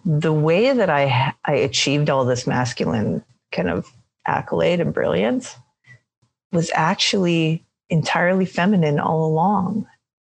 the way that I achieved all this masculine kind of accolade and brilliance was actually entirely feminine all along.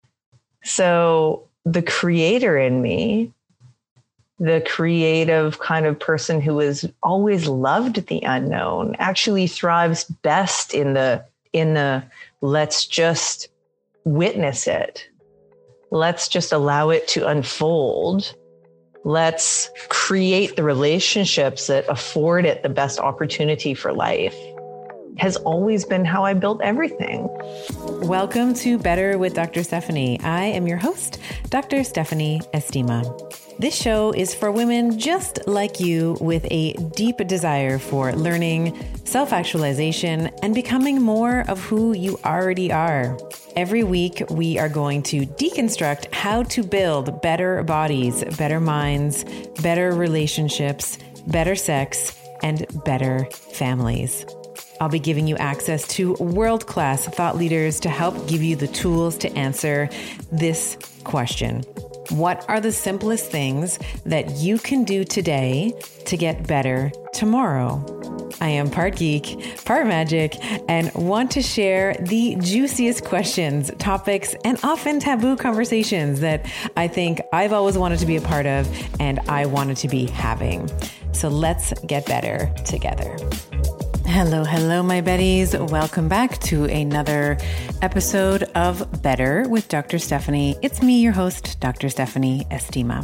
So the creator in me, the creative kind of person who has always loved the unknown, actually thrives best in the let's just witness it. Let's just allow it to unfold. Let's create the relationships that afford it the best opportunity for life. Has always been how I built everything. Welcome to Better with Dr. Stephanie. I am your host, Dr. Stephanie Estima. This show is for women just like you with a deep desire for learning, self-actualization, and becoming more of who you already are. Every week, we are going to deconstruct how to build better bodies, better minds, better relationships, better sex, and better families. I'll be giving you access to world-class thought leaders to help give you the tools to answer this question. What are the simplest things that you can do today to get better tomorrow? I am part geek, part magic, and want to share the juiciest questions, topics, and often taboo conversations that I think I've always wanted to be a part of and I wanted to be having. So let's get better together. Hello, my Betties. Welcome back to another episode of Better with Dr. Stephanie. It's me, your host, Dr. Stephanie Estima.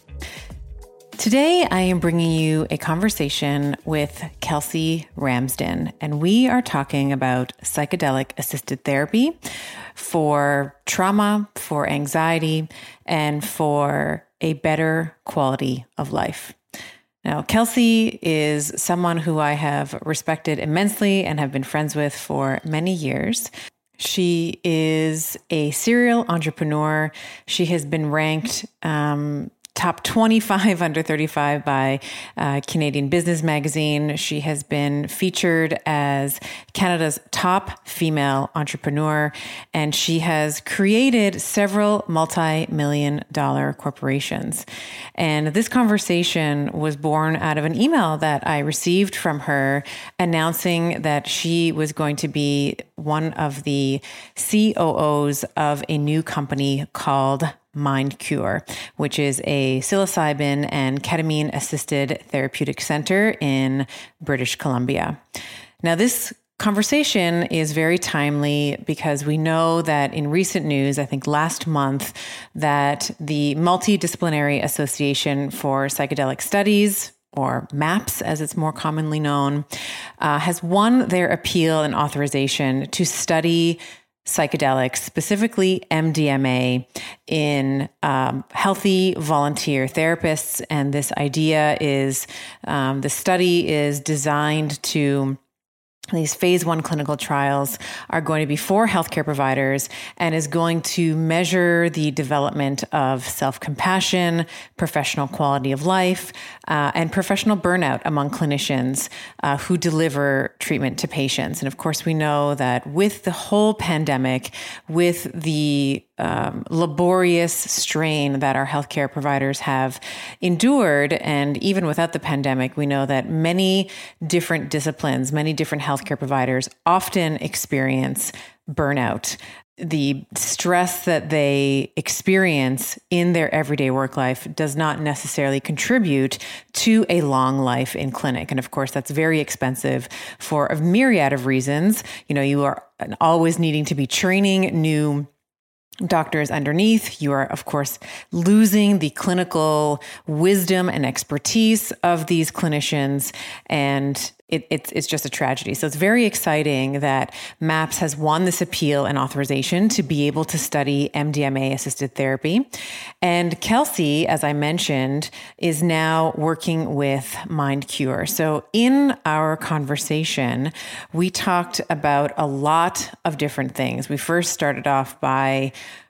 Today, I am bringing you a conversation with Kelsey Ramsden, and we are talking about psychedelic-assisted therapy for trauma, for anxiety, and for a better quality of life. Now, Kelsey is someone who I have respected immensely and have been friends with for many years. She is a serial entrepreneur. She has been ranked top 25 under 35 by Canadian Business Magazine. She has been featured as Canada's top female entrepreneur, and she has created several multi-million-dollar corporations. And this conversation was born out of an email that I received from her announcing that she was going to be one of the COOs of a new company called MindCure, which is a psilocybin and ketamine assisted therapeutic center in British Columbia. Now, this conversation is very timely because we know that in recent news, I think last month, that the Multidisciplinary Association for Psychedelic Studies, or MAPS as it's more commonly known, has won their appeal and authorization to study psychedelics, specifically MDMA, in healthy volunteer therapists. And this idea is, the study is designed to, these phase 1 clinical trials are going to be for healthcare providers and is going to measure the development of self-compassion, professional quality of life, and professional burnout among clinicians who deliver treatment to patients. And of course, we know that with the whole pandemic, with the laborious strain that our healthcare providers have endured, and even without the pandemic, we know that many different disciplines, many different healthcare providers often experience burnout. The stress that they experience in their everyday work life does not necessarily contribute to a long life in clinic. And of course, that's very expensive for a myriad of reasons. You know, you are always needing to be training new doctors underneath. You are, of course, losing the clinical wisdom and expertise of these clinicians, and it's just a tragedy. So it's very exciting that MAPS has won this appeal and authorization to be able to study MDMA-assisted therapy. And Kelsey, as I mentioned, is now working with MindCure. So in our conversation, we talked about a lot of different things. We first started off by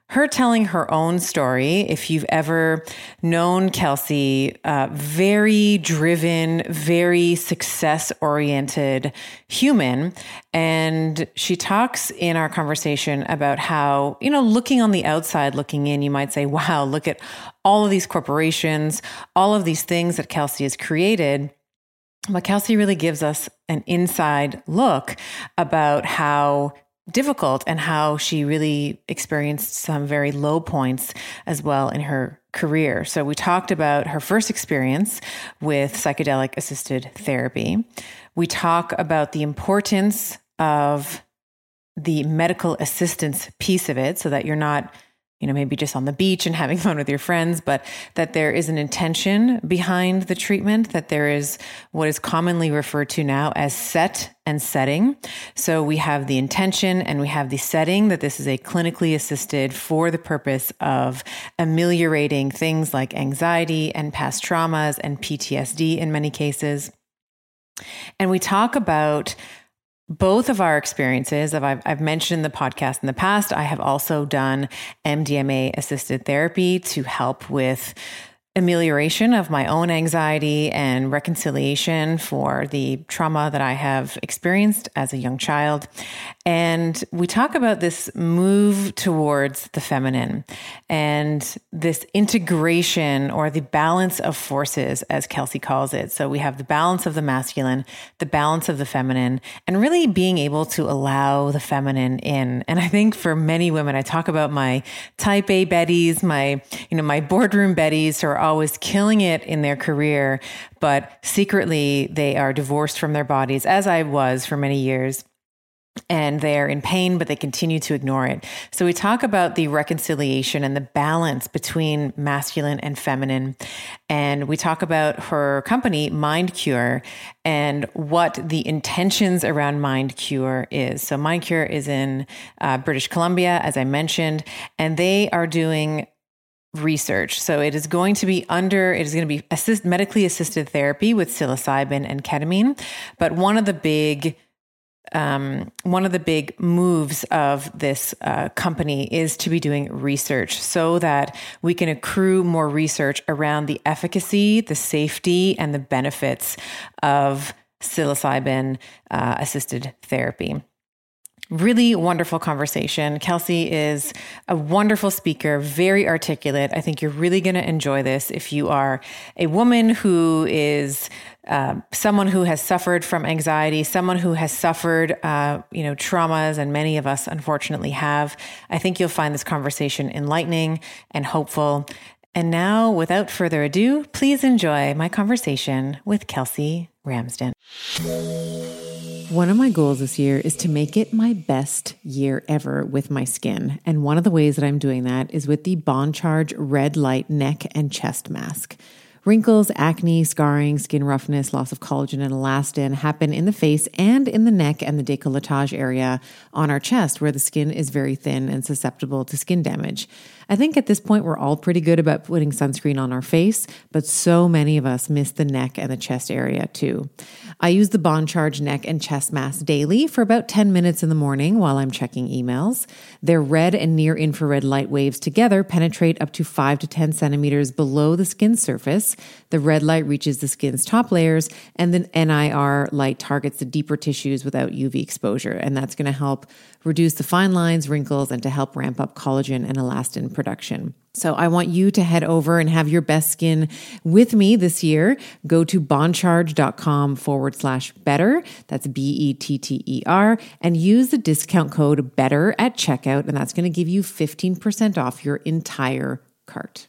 her telling her own story. If you've ever known Kelsey, very driven, very success-oriented human. And she talks in our conversation about how, looking on the outside, looking in, you might say, wow, look at all of these corporations, all of these things that Kelsey has created. But Kelsey really gives us an inside look about how difficult and how she really experienced some very low points as well in her career. So we talked about her first experience with psychedelic assisted therapy. We talk about the importance of the medical assistance piece of it, so that you're not maybe just on the beach and having fun with your friends, but that there is an intention behind the treatment, that there is what is commonly referred to now as set and setting. So we have the intention and we have the setting, that this is a clinically assisted for the purpose of ameliorating things like anxiety and past traumas and PTSD in many cases. And we talk about both of our experiences. I've mentioned in the podcast in the past, I have also done MDMA assisted therapy to help with amelioration of my own anxiety and reconciliation for the trauma that I have experienced as a young child. And we talk about this move towards the feminine and this integration, or the balance of forces, as Kelsey calls it. So we have the balance of the masculine, the balance of the feminine, and really being able to allow the feminine in. And I think for many women, I talk about my type A Bettys, my boardroom Bettys who are always killing it in their career, but secretly they are divorced from their bodies, as I was for many years. And they're in pain, but they continue to ignore it. So we talk about the reconciliation and the balance between masculine and feminine. And we talk about her company, MindCure, and what the intentions around MindCure is. So MindCure is in British Columbia, as I mentioned, and they are doing research. So it is going to be medically assisted therapy with psilocybin and ketamine. But one of the big moves of this company is to be doing research so that we can accrue more research around the efficacy, the safety, and the benefits of psilocybin assisted therapy. Really wonderful conversation. Kelsey is a wonderful speaker, very articulate. I think you're really going to enjoy this if you are a woman who is someone who has suffered from anxiety, someone who has suffered, traumas, and many of us unfortunately have. I think you'll find this conversation enlightening and hopeful. And now, without further ado, please enjoy my conversation with Kelsey Ramsden. One of my goals this year is to make it my best year ever with my skin. And one of the ways that I'm doing that is with the Bond Charge Red Light Neck and Chest Mask. Wrinkles, acne, scarring, skin roughness, loss of collagen and elastin happen in the face and in the neck and the décolletage area on our chest, where the skin is very thin and susceptible to skin damage. I think at this point, we're all pretty good about putting sunscreen on our face, but so many of us miss the neck and the chest area too. I use the Bond Charge Neck and Chest Mask daily for about 10 minutes in the morning while I'm checking emails. Their red and near infrared light waves together penetrate up to 5 to 10 centimeters below the skin surface. The red light reaches the skin's top layers, and then NIR light targets the deeper tissues without UV exposure. And that's going to help reduce the fine lines, wrinkles, and to help ramp up collagen and elastin production. So I want you to head over and have your best skin with me this year. Go to bondcharge.com/better. That's BETTER, and use the discount code BETTER at checkout. And that's going to give you 15% off your entire cart.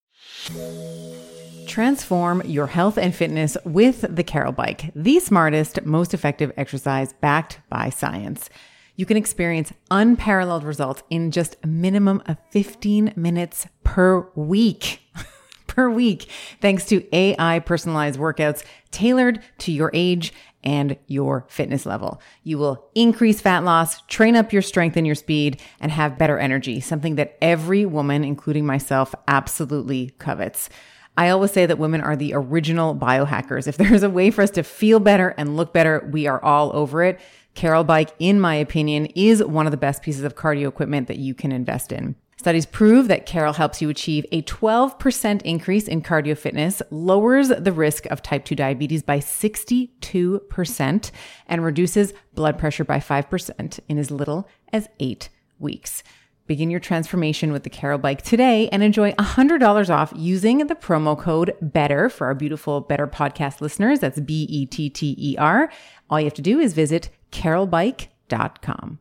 Transform your health and fitness with the Carol Bike, the smartest, most effective exercise backed by science. You can experience unparalleled results in just a minimum of 15 minutes per week. Thanks to AI personalized workouts tailored to your age and your fitness level. You will increase fat loss, train up your strength and your speed, and have better energy, something that every woman, including myself, absolutely covets. I always say that women are the original biohackers. If there's a way for us to feel better and look better, we are all over it. Carol Bike, in my opinion, is one of the best pieces of cardio equipment that you can invest in. Studies prove that Carol helps you achieve a 12% increase in cardio fitness, lowers the risk of type 2 diabetes by 62%, and reduces blood pressure by 5% in as little as 8 weeks. Begin your transformation with the Carol Bike today and enjoy $100 off using the promo code BETTER for our beautiful Better podcast listeners. That's BETTER. All you have to do is visit carolbike.com.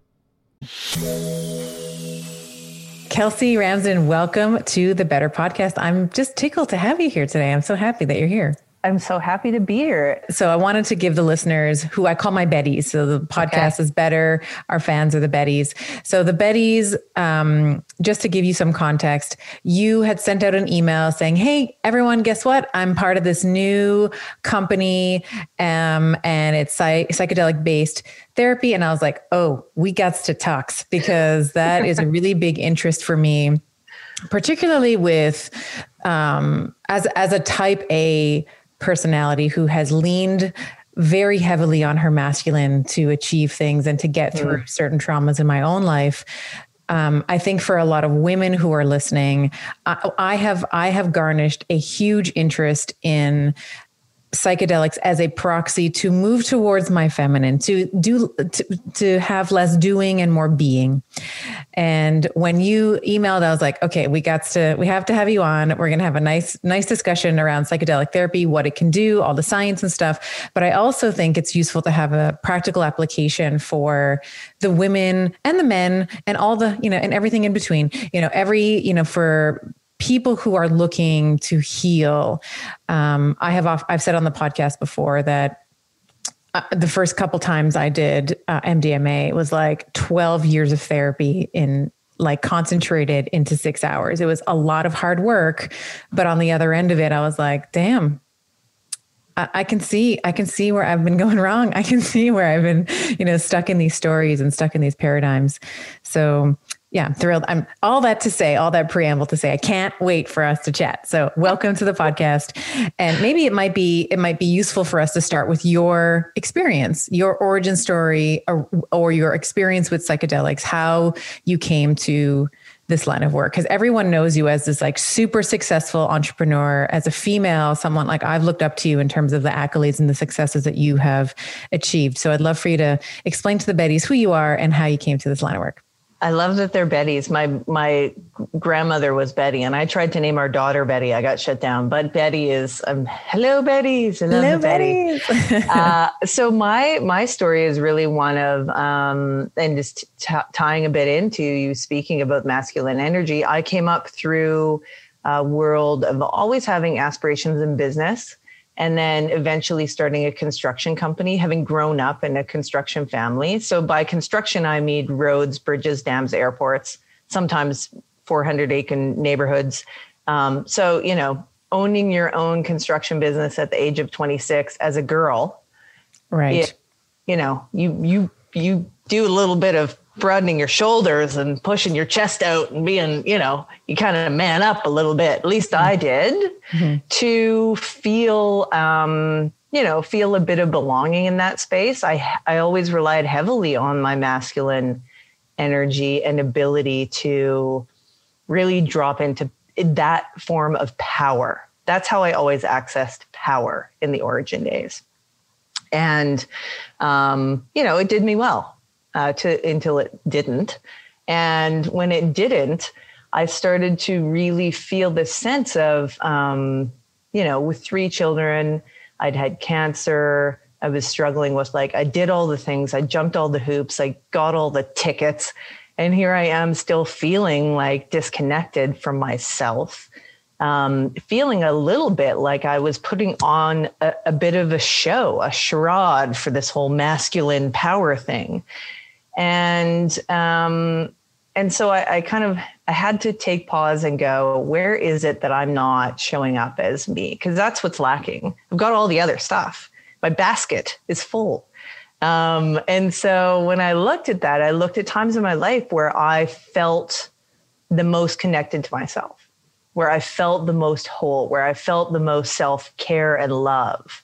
Kelsey Ramsden, welcome to the Better Podcast. I'm just tickled to have you here today. I'm so happy that you're here. I'm so happy to be here. So I wanted to give the listeners, who I call my Betties, so the podcast is Better, our fans are the Betties. So the Betties, just to give you some context, you had sent out an email saying, hey, everyone, guess what? I'm part of this new company and it's psychedelic-based therapy. And I was like, oh, we got to talk, because that is a really big interest for me, particularly with as a type A personality who has leaned very heavily on her masculine to achieve things and to get through certain traumas in my own life. I think for a lot of women who are listening, I have garnished a huge interest in psychedelics as a proxy to move towards my feminine, to have less doing and more being. And when you emailed, I was like, okay, we have to have you on. We're going to have a nice discussion around psychedelic therapy, what it can do, all the science and stuff. But I also think it's useful to have a practical application for the women and the men and all the, and everything in between, for people who are looking to heal. I've said on the podcast before that the first couple times I did MDMA, it was like 12 years of therapy in like concentrated into 6 hours. It was a lot of hard work, but on the other end of it, I was like, damn, I can see where I've been going wrong. I can see where I've been, stuck in these stories and stuck in these paradigms. So yeah, I'm thrilled. I'm all that preamble to say, I can't wait for us to chat. So welcome to the podcast. And maybe it might be useful for us to start with your experience, your origin story, or your experience with psychedelics, how you came to this line of work. Because everyone knows you as this like super successful entrepreneur, as a female, someone like I've looked up to you in terms of the accolades and the successes that you have achieved. So I'd love for you to explain to the Betties who you are and how you came to this line of work. I love that they're Betties. My grandmother was Betty, and I tried to name our daughter Betty. I got shut down, but Betty is, hello, Betties. Hello, Betties. So my story is really one of, and just tying a bit into you speaking about masculine energy. I came up through a world of always having aspirations in business, and then eventually starting a construction company, having grown up in a construction family. So by construction, I mean roads, bridges, dams, airports, sometimes 400-acre neighborhoods. So, owning your own construction business at the age of 26 as a girl, right? You do a little bit of broadening your shoulders and pushing your chest out and being, you kind of man up a little bit. At least I did, to feel, feel a bit of belonging in that space. I always relied heavily on my masculine energy and ability to really drop into that form of power. That's how I always accessed power in the origin days. And, it did me well. Until it didn't. And when it didn't, I started to really feel this sense of, with 3 children, I'd had cancer. I was struggling with I did all the things. I jumped all the hoops. I got all the tickets. And here I am still feeling disconnected from myself, feeling a little bit like I was putting on a bit of a show, a charade for this whole masculine power thing. And so I had to take pause and go, where is it that I'm not showing up as me? Because that's what's lacking. I've got all the other stuff. My basket is full. And so when I looked at that, I looked at times in my life where I felt the most connected to myself, where I felt the most whole, where I felt the most self-care and love.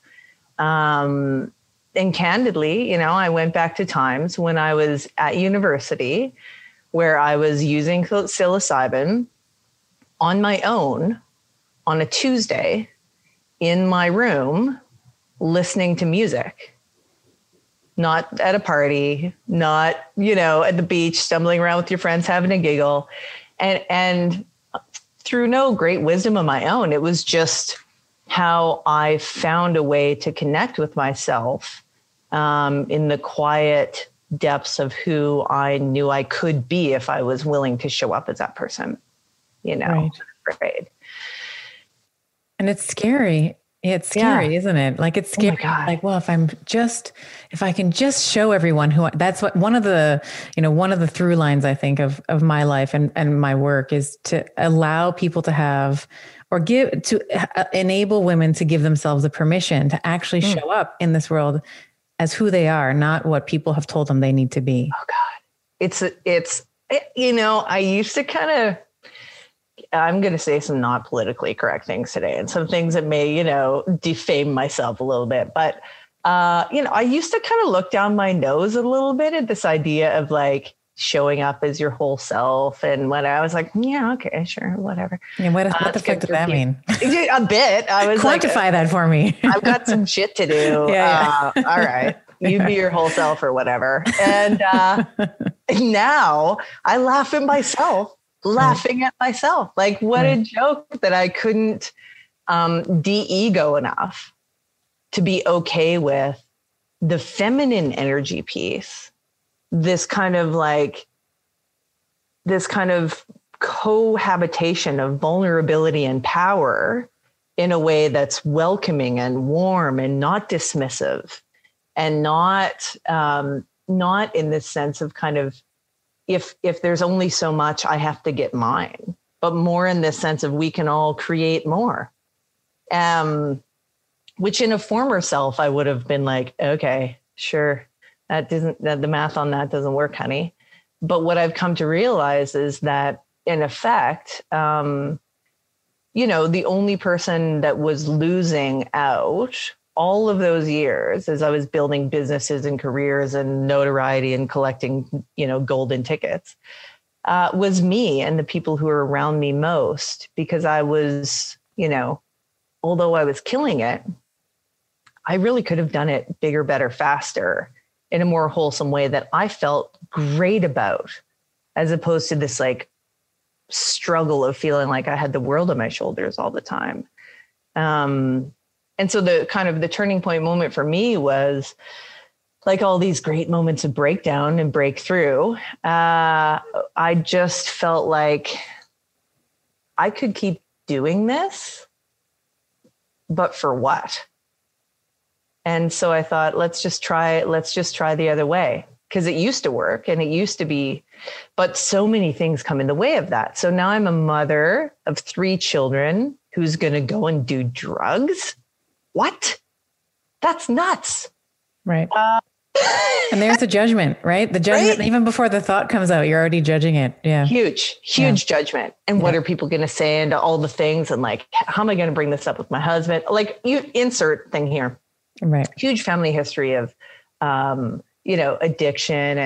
And candidly, I went back to times when I was at university where I was using psilocybin on my own on a Tuesday in my room, listening to music. Not at a party, not, at the beach, stumbling around with your friends, having a giggle. And through no great wisdom of my own, it was just how I found a way to connect with myself in the quiet depths of who I knew I could be if I was willing to show up as that person, Right. Afraid. And it's scary. It's scary, isn't it? Like, it's scary. Oh, like, well, if I can just show everyone that's what one of the through lines I think of my life and my work is to allow people to have, or enable women to give themselves the permission to actually show up in this world as who they are, not what people have told them they need to be. Oh God. I used to kind of, I'm going to say some not politically correct things today and some things that may, defame myself a little bit. But, I used to kind of look down my nose a little bit at this idea of like showing up as your whole self. And when I was like, yeah, okay, sure, whatever. Yeah, what the fuck does that mean? A bit. I was quantify that for me. I've got some shit to do. Yeah. All right. You be your whole self or whatever. And now I laugh at myself. Laughing at myself. Like, what a joke that I couldn't de-ego enough to be okay with the feminine energy piece, this kind of cohabitation of vulnerability and power in a way that's welcoming and warm and not dismissive, and not in this sense of kind of, if there's only so much, I have to get mine, but more in this sense of we can all create more. Which in a former self, I would have been like, okay, sure. The math on that doesn't work, honey. But what I've come to realize is that in effect, the only person that was losing out all of those years as I was building businesses and careers and notoriety and collecting, golden tickets, was me and the people who were around me most, because I was, although I was killing it, I really could have done it bigger, better, faster in a more wholesome way that I felt great about, as opposed to this like struggle of feeling like I had the world on my shoulders all the time. And so the kind of the turning point moment for me was like all these great moments of breakdown and breakthrough. I just felt like I could keep doing this, but for what? And so I thought, let's just try the other way, because it used to work and it used to be, but so many things come in the way of that. So now I'm a mother of 3 children who's going to go and do drugs. What? That's nuts. Right. And there's the judgment, right? The judgment, right? Even before the thought comes out, you're already judging it. Yeah. Huge judgment. And what are people going to say, and all the things, and like, how am I going to bring this up with my husband? Like, you insert thing here. Right. Huge family history of, addiction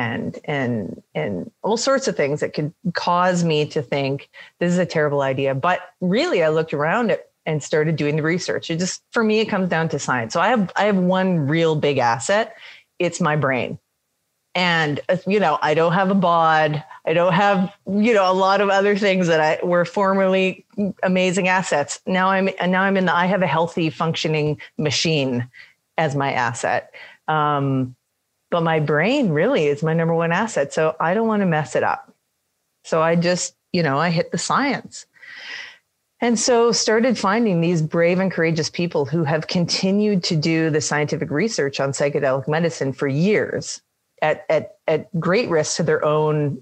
and all sorts of things that could cause me to think this is a terrible idea. But really, I looked around at and started doing the research. It just, for me, it comes down to science. So I have one real big asset. It's my brain. And, I don't have a bod. I don't have, a lot of other things that were formerly amazing assets. Now I have a healthy functioning machine as my asset. But my brain really is my number one asset. So I don't want to mess it up. So I just, I hit the science. And so started finding these brave and courageous people who have continued to do the scientific research on psychedelic medicine for years at great risk to their own,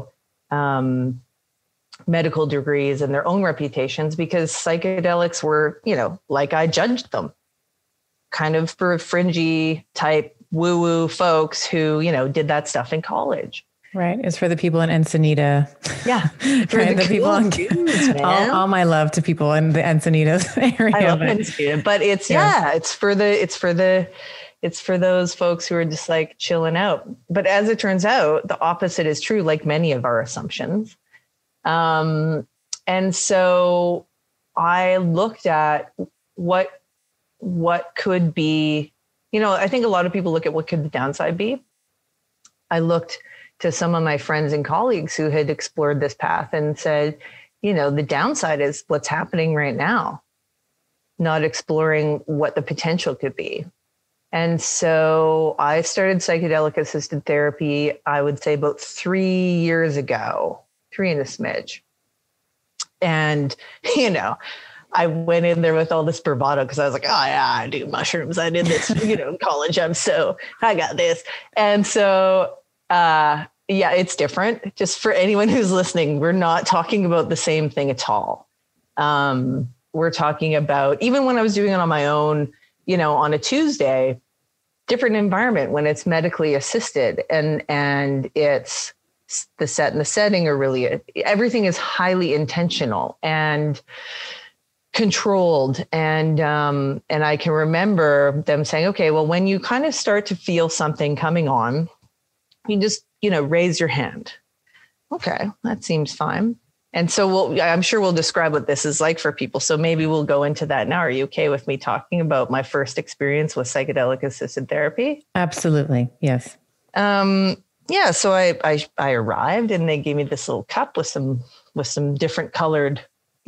medical degrees and their own reputations, because psychedelics were, like I judged them, kind of for fringy type woo-woo folks who, did that stuff in college. Right. It's for the people in Encinita. Yeah. For right? the people in dudes, all my love to people in the Encinitas area. I love Encinitas, but it's for the It's for those folks who are just like chilling out. But as it turns out, the opposite is true, like many of our assumptions. And so I looked at what could be, I think a lot of people look at what could the downside be. I looked to some of my friends and colleagues who had explored this path and said, the downside is what's happening right now, not exploring what the potential could be. And so I started psychedelic assisted therapy, I would say about 3 years ago, 3 and a smidge. And, I went in there with all this bravado because I was like, oh yeah, I do mushrooms. I did this, in college. I got this. And so, yeah, it's different. Just for anyone who's listening, we're not talking about the same thing at all. We're talking about, even when I was doing it on my own, on a Tuesday, different environment when it's medically assisted and it's the set and the setting are really, everything is highly intentional and controlled. And I can remember them saying, okay, well, when you kind of start to feel something coming on, you just, raise your hand. Okay, that seems fine. And so I'm sure we'll describe what this is like for people. So maybe we'll go into that now. Are you okay with me talking about my first experience with psychedelic assisted therapy? Absolutely. Yes. Yeah. So I arrived and they gave me this little cup with some different colored,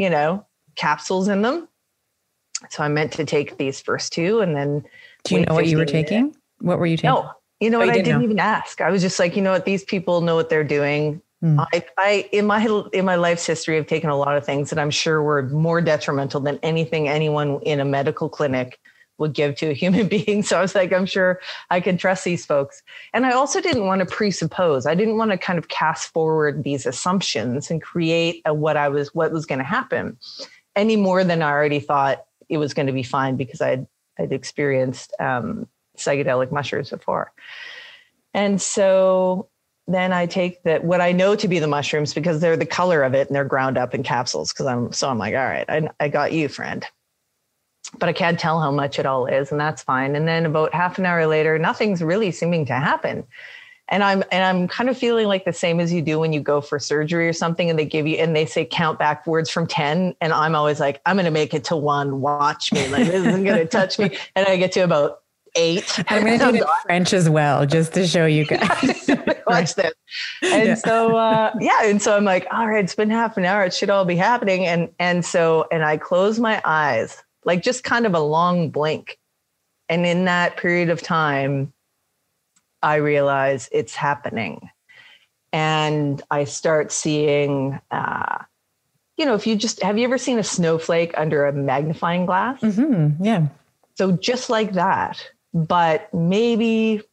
capsules in them. So I meant to take these first 2 and then. Do you know what you were taking? What were you taking? No, I didn't even ask. I was just like, what, these people know what they're doing. I in my life's history, I've taken a lot of things that I'm sure were more detrimental than anything anyone in a medical clinic would give to a human being. So I was like, I'm sure I can trust these folks. And I also didn't want to presuppose. I didn't want to kind of cast forward these assumptions and create what was going to happen any more than I already thought it was going to be fine because I'd experienced psychedelic mushrooms before. And so then I take what I know to be the mushrooms because they're the color of it and they're ground up in capsules. I'm like, all right, I got you, friend. But I can't tell how much it all is, and that's fine. And then about half an hour later, nothing's really seeming to happen. And I'm kind of feeling like the same as you do when you go for surgery or something and they say count backwards from 10. And I'm always like, I'm going to make it to 1. Watch me. Like, this isn't going to touch me. And I get to about 8. I'm going to do it in French as well, just to show you guys. Watch this. And so, And so I'm like, all right, it's been half an hour. It should all be happening. And I close my eyes, like just kind of a long blink. And in that period of time, I realize it's happening. And I start seeing, have you ever seen a snowflake under a magnifying glass? Mm-hmm. Yeah. So just like that, but maybe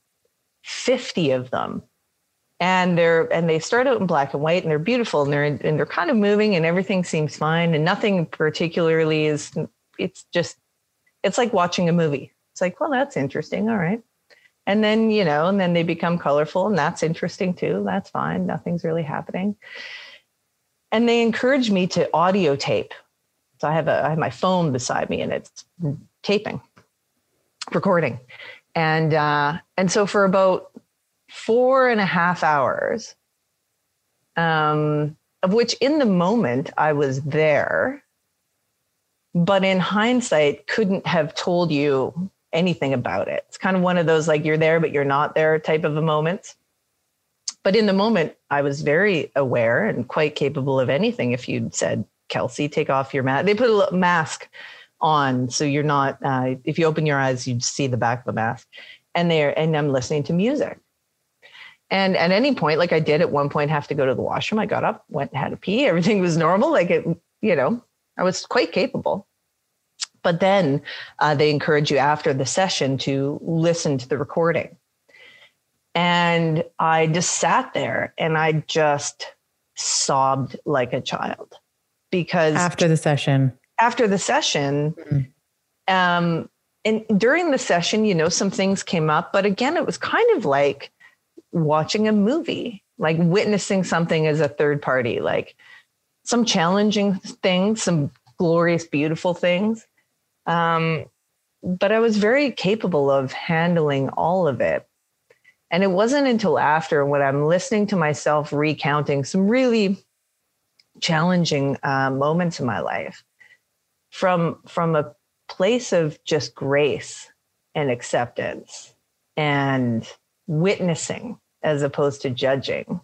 50 of them. And they start out in black and white and they're beautiful and they're kind of moving and everything seems fine. And nothing particularly it's like watching a movie. It's like, well, that's interesting. All right. And then, and then they become colorful and that's interesting too. That's fine. Nothing's really happening. And they encourage me to audio tape. So I have my phone beside me and it's recording. And so for about 4.5 hours, of which in the moment I was there, but in hindsight couldn't have told you anything about it. It's kind of one of those, like, you're there, but you're not there type of a moment. But in the moment, I was very aware and quite capable of anything. If you'd said, Kelsey, take off your mask, they put a mask on. So you're not, if you open your eyes, you'd see the back of the mask and I'm listening to music. And at any point, like I did at one point, have to go to the washroom. I got up, went and had a pee. Everything was normal. Like I was quite capable. But then they encourage you after the session to listen to the recording. And I just sat there and I just sobbed like a child because after the session, mm-hmm. And during the session, some things came up, but again, it was kind of like watching a movie, like witnessing something as a third party, like some challenging things, some glorious, beautiful things. but I was very capable of handling all of it. And it wasn't until after, when I'm listening to myself recounting some really challenging moments in my life, from a place of just grace and acceptance and witnessing as opposed to judging,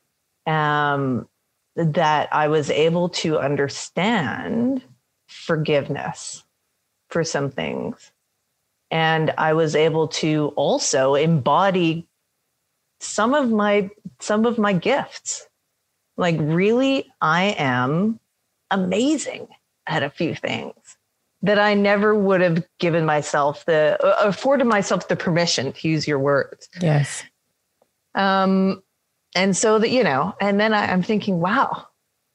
that I was able to understand forgiveness for some things. And I was able to also embody some of my gifts. Like, really, I am amazing at a few things that I never would have given myself afforded myself the permission, to use your words. Yes. And so that, and then I'm thinking, wow.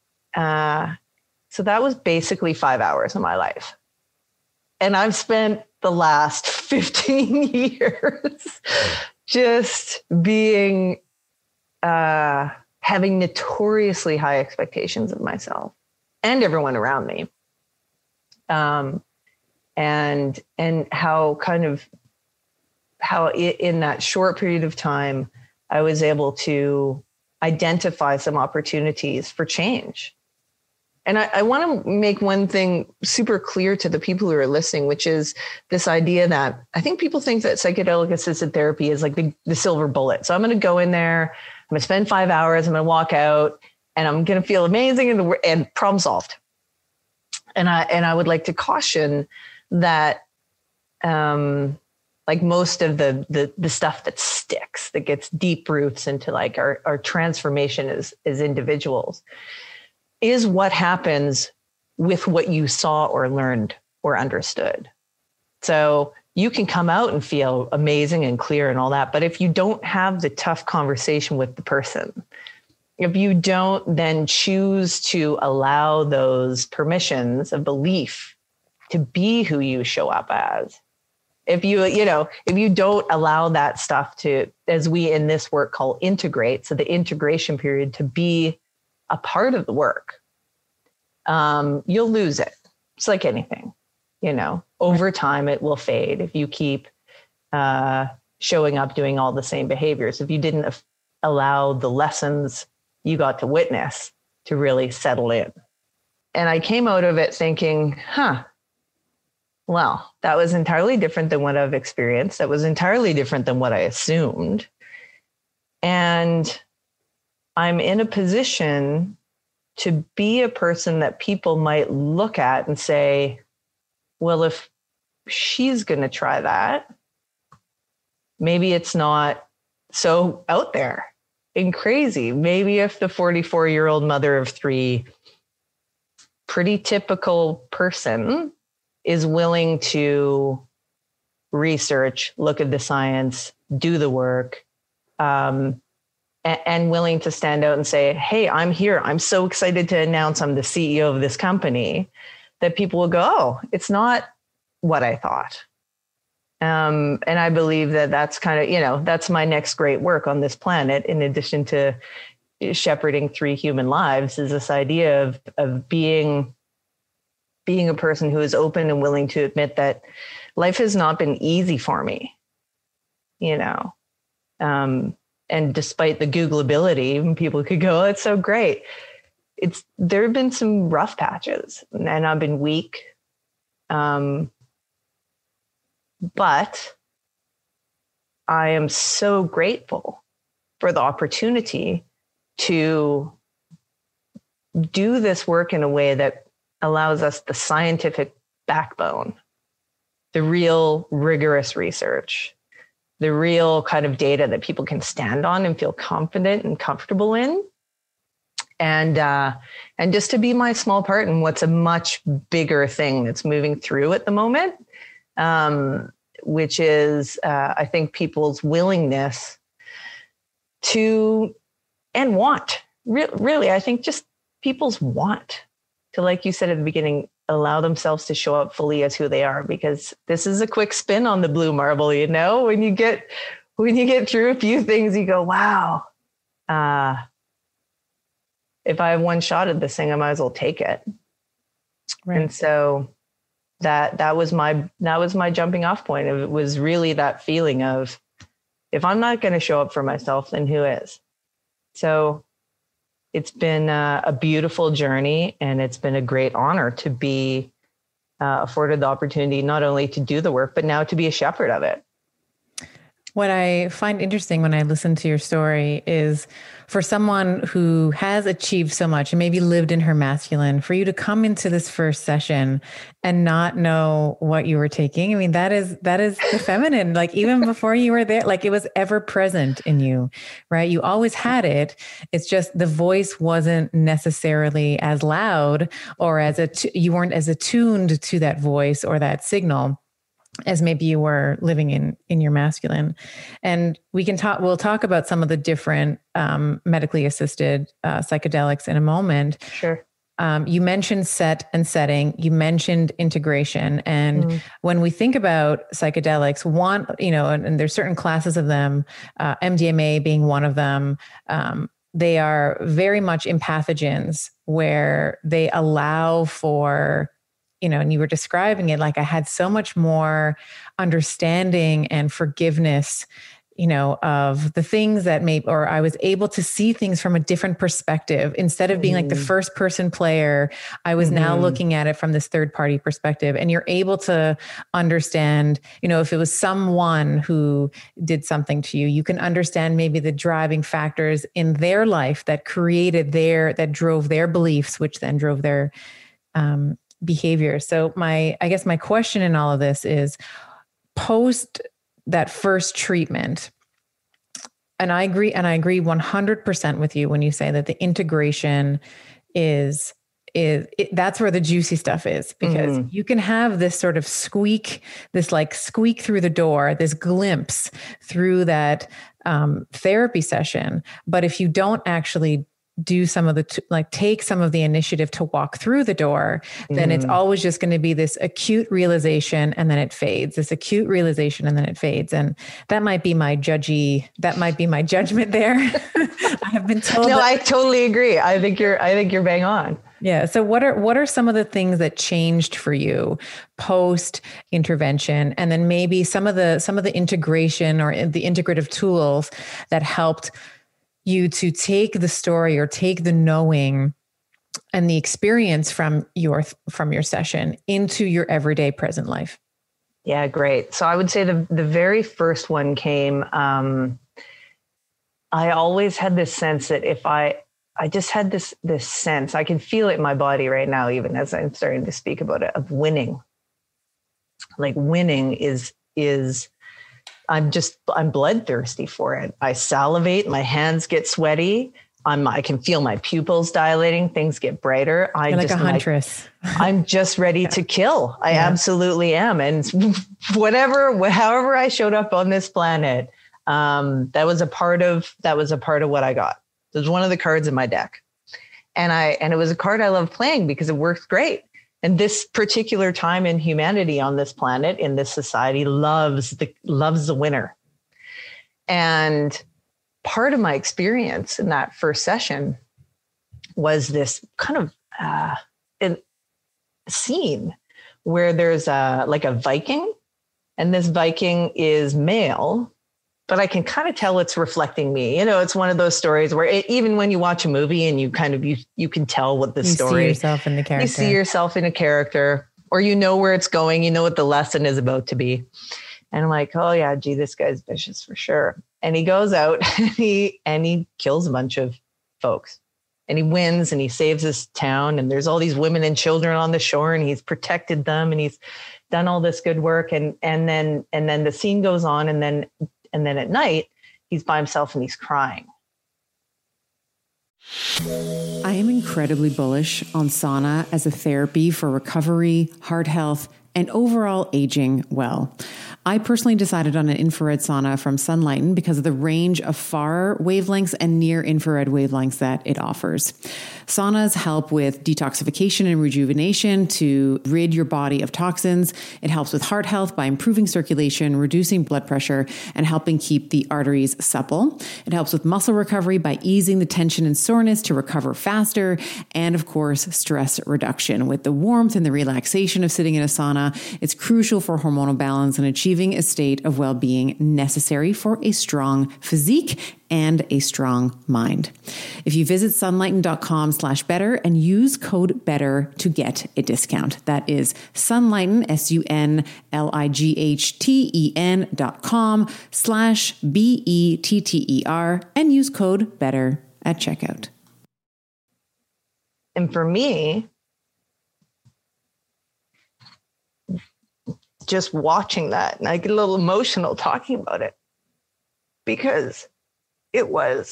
So that was basically 5 hours of my life. And I've spent the last 15 years just being, having notoriously high expectations of myself and everyone around me. And how in that short period of time, I was able to identify some opportunities for change. And I want to make one thing super clear to the people who are listening, which is this idea that I think people think that psychedelic assisted therapy is like the silver bullet. So I'm going to go in there, I'm going to spend 5 hours, I'm going to walk out, and I'm going to feel amazing and problem solved. And I would like to caution that, like most of the stuff that sticks, that gets deep roots into like our transformation as individuals, is what happens with what you saw or learned or understood. So you can come out and feel amazing and clear and all that, but if you don't have the tough conversation with the person, if you don't then choose to allow those permissions of belief to be who you show up as, if you don't allow that stuff to, as we in this work call integrate, so the integration period to be a part of the work, you'll lose it. It's like anything, over time it will fade if you keep showing up doing all the same behaviors. If you didn't allow the lessons you got to witness to really settle in. And I came out of it thinking, well, that was entirely different than what I've experienced. That was entirely different than what I assumed. And I'm in a position to be a person that people might look at and say, well, if she's going to try that, maybe it's not so out there and crazy. Maybe if the 44-year-old mother of three, pretty typical person, is willing to research, look at the science, do the work, and willing to stand out and say, hey, I'm here. I'm so excited to announce I'm the CEO of this company, that people will go, oh, it's not what I thought. And I believe that that's kind of, that's my next great work on this planet, in addition to shepherding 3 human lives, is this idea of being a person who is open and willing to admit that life has not been easy for me, and despite the Googleability, people could go, oh, it's so great. There have been some rough patches, and I've been weak. But I am so grateful for the opportunity to do this work in a way that allows us the scientific backbone, the real rigorous research, the real kind of data that people can stand on and feel confident and comfortable in. And just to be my small part in what's a much bigger thing that's moving through at the moment, which is, I think, people's willingness to, and want, really, I think just people's want to, like you said at the beginning, allow themselves to show up fully as who they are, because this is a quick spin on the blue marble, when you get through a few things, you go, wow, if I have one shot at this thing, I might as well take it. Right. And so that was my jumping off point. It was really that feeling of, if I'm not going to show up for myself, then who is? So it's been a beautiful journey, and it's been a great honor to be afforded the opportunity not only to do the work, but now to be a shepherd of it. What I find interesting when I listen to your story is, for someone who has achieved so much and maybe lived in her masculine, for you to come into this first session and not know what you were taking. I mean, that is the feminine, like even before you were there, like it was ever present in you, right? You always had it. It's just the voice wasn't necessarily as loud, or you weren't as attuned to that voice or that signal as maybe you were living in your masculine. And we'll talk about some of the different medically assisted psychedelics in a moment. Sure. You mentioned set and setting, you mentioned integration. And when we think about psychedelics, and there's certain classes of them, MDMA being one of them, they are very much empathogens, where they allow for, and you were describing it like I had so much more understanding and forgiveness, of the things that or I was able to see things from a different perspective. Instead of being like the first person player, I was now looking at it from this third party perspective. And you're able to understand, if it was someone who did something to you, you can understand maybe the driving factors in their life that that drove their beliefs, which then drove their, behavior. So I guess my question in all of this is, post that first treatment, and I agree 100% with you when you say that the integration that's where the juicy stuff is, because you can have this sort of squeak through the door, this glimpse through that therapy session. But if you don't actually do some of take some of the initiative to walk through the door, then it's always just going to be this acute realization, and then it fades, this acute realization, and then it fades. And that might be my judgment there. I have been told. No, I totally agree. I think you're bang on. Yeah. So what are some of the things that changed for you post intervention? And then maybe some of the integration or the integrative tools that helped you to take the story or take the knowing and the experience from your session into your everyday present life. Yeah, great. So I would say the very first one came, I always had this sense that if I just had this sense, I can feel it in my body right now, even as I'm starting to speak about it, of winning. Like winning is I'm bloodthirsty for it. I salivate, my hands get sweaty. I can feel my pupils dilating. Things get brighter. You're like a huntress. I'm just ready to kill. I absolutely am. And however I showed up on this planet, that was a part of what I got. It was one of the cards in my deck. And it was a card I love playing because it works great. And this particular time in humanity on this planet, in this society, loves the winner. And part of my experience in that first session was this kind of scene where there's a Viking, and this Viking is male, but I can kind of tell it's reflecting me. It's one of those stories where even when you watch a movie and you can tell what the story, you see yourself in the character. You see yourself in a character, or where it's going, what the lesson is about to be. And I'm like, oh yeah, gee, this guy's vicious for sure. And he goes out and he kills a bunch of folks, and he wins, and he saves this town. And there's all these women and children on the shore, and he's protected them, and he's done all this good work. And then the scene goes on, and then at night, he's by himself and he's crying. I am incredibly bullish on sauna as a therapy for recovery, heart health, and overall aging well. I personally decided on an infrared sauna from Sunlighten because of the range of far wavelengths and near infrared wavelengths that it offers. Saunas help with detoxification and rejuvenation to rid your body of toxins. It helps with heart health by improving circulation, reducing blood pressure, and helping keep the arteries supple. It helps with muscle recovery by easing the tension and soreness to recover faster. And of course, stress reduction. With the warmth and the relaxation of sitting in a sauna, it's crucial for hormonal balance and achieving a state of well-being necessary for a strong physique and a strong mind. If you visit sunlighten.com/better and use code BETTER to get a discount. That is Sunlighten, sunlighten.com/BETTER and use code BETTER at checkout. And for me, just watching that, and I get a little emotional talking about it because that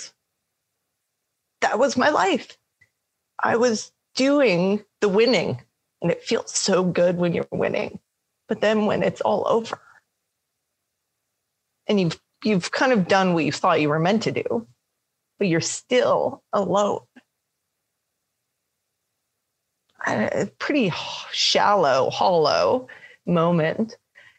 was my life. I was doing the winning, and it feels so good when you're winning. But then when it's all over and you've kind of done what you thought you were meant to do, but you're still alone. A pretty shallow, hollow moment.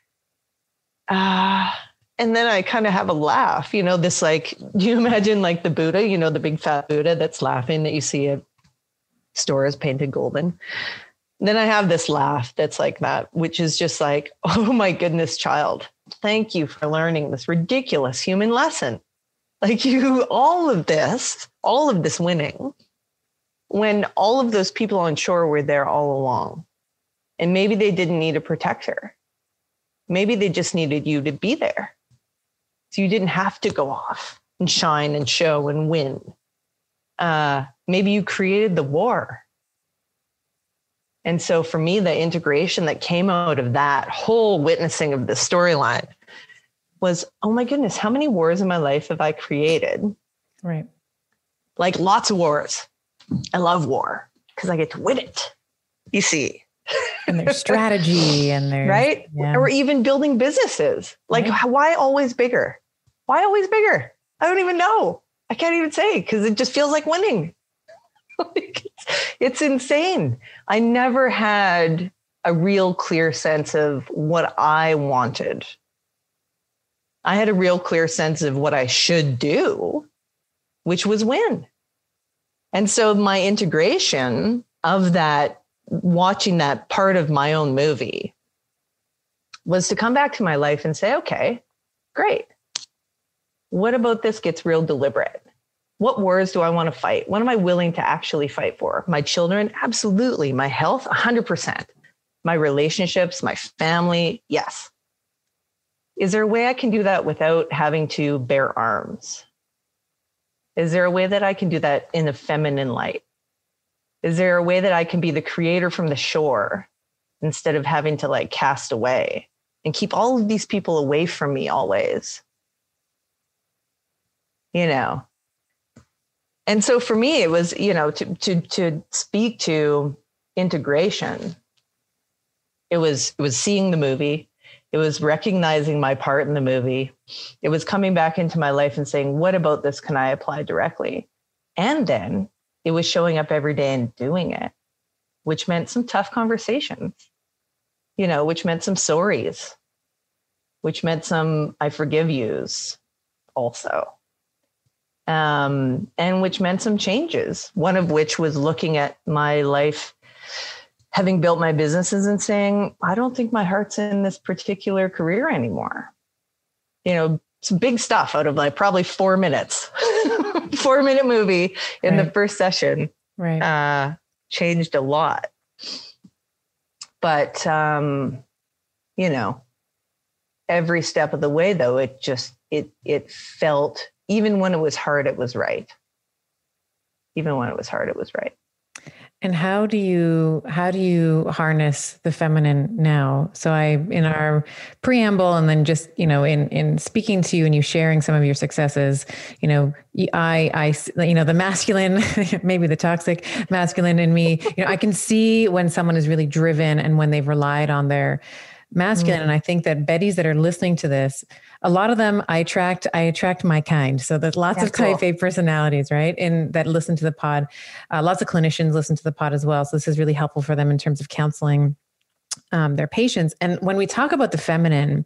And then I kind of have a laugh, this like, do you imagine like the Buddha, the big fat Buddha that's laughing that you see at stores painted golden. Then I have this laugh that's like that, which is just like, oh my goodness, child, thank you for learning this ridiculous human lesson. Like all of this winning, when all of those people on shore were there all along. And maybe they didn't need a protector. Maybe they just needed you to be there. So you didn't have to go off and shine and show and win. Maybe you created the war. And so for me, the integration that came out of that whole witnessing of the storyline was, oh my goodness, how many wars in my life have I created? Right. Like lots of wars. I love war because I get to win it. You see. And there's strategy and there's right. Yeah. Or even building businesses. Like why always bigger? Why always bigger? I don't even know. I can't even say because it just feels like winning. It's insane. I never had a real clear sense of what I wanted. I had a real clear sense of what I should do, which was win. And so my integration of that, watching that part of my own movie, was to come back to my life and say, okay, great. What about this gets real deliberate? What wars do I want to fight? What am I willing to actually fight for? My children? Absolutely. My health? 100%. My relationships, my family? Yes. Is there a way I can do that without having to bear arms? Is there a way that I can do that in a feminine light? Is there a way that I can be the creator from the shore instead of having to like cast away and keep all of these people away from me always? And so for me, it was, to speak to integration. It was seeing the movie. It was recognizing my part in the movie. It was coming back into my life and saying, what about this can I apply directly? And then it was showing up every day and doing it, which meant some tough conversations, which meant some sorries, which meant some I forgive yous also. And which meant some changes, one of which was looking at my life, having built my businesses and saying, I don't think my heart's in this particular career anymore. Some big stuff out of like probably 4 minutes, 4-minute movie in the first session, changed a lot. But, every step of the way though, it felt, even when it was hard, it was right. Even when it was hard, it was right. And how do you harness the feminine now? So in our preamble, and then just, in speaking to you and you sharing some of your successes, the masculine, maybe the toxic masculine in me, I can see when someone is really driven and when they've relied on their masculine. And I think that Bettys that are listening to this, a lot of them, I attract my kind. So there's lots of type A personalities, right? And that listen to the pod. Lots of clinicians listen to the pod as well. So this is really helpful for them in terms of counseling their patients. And when we talk about the feminine,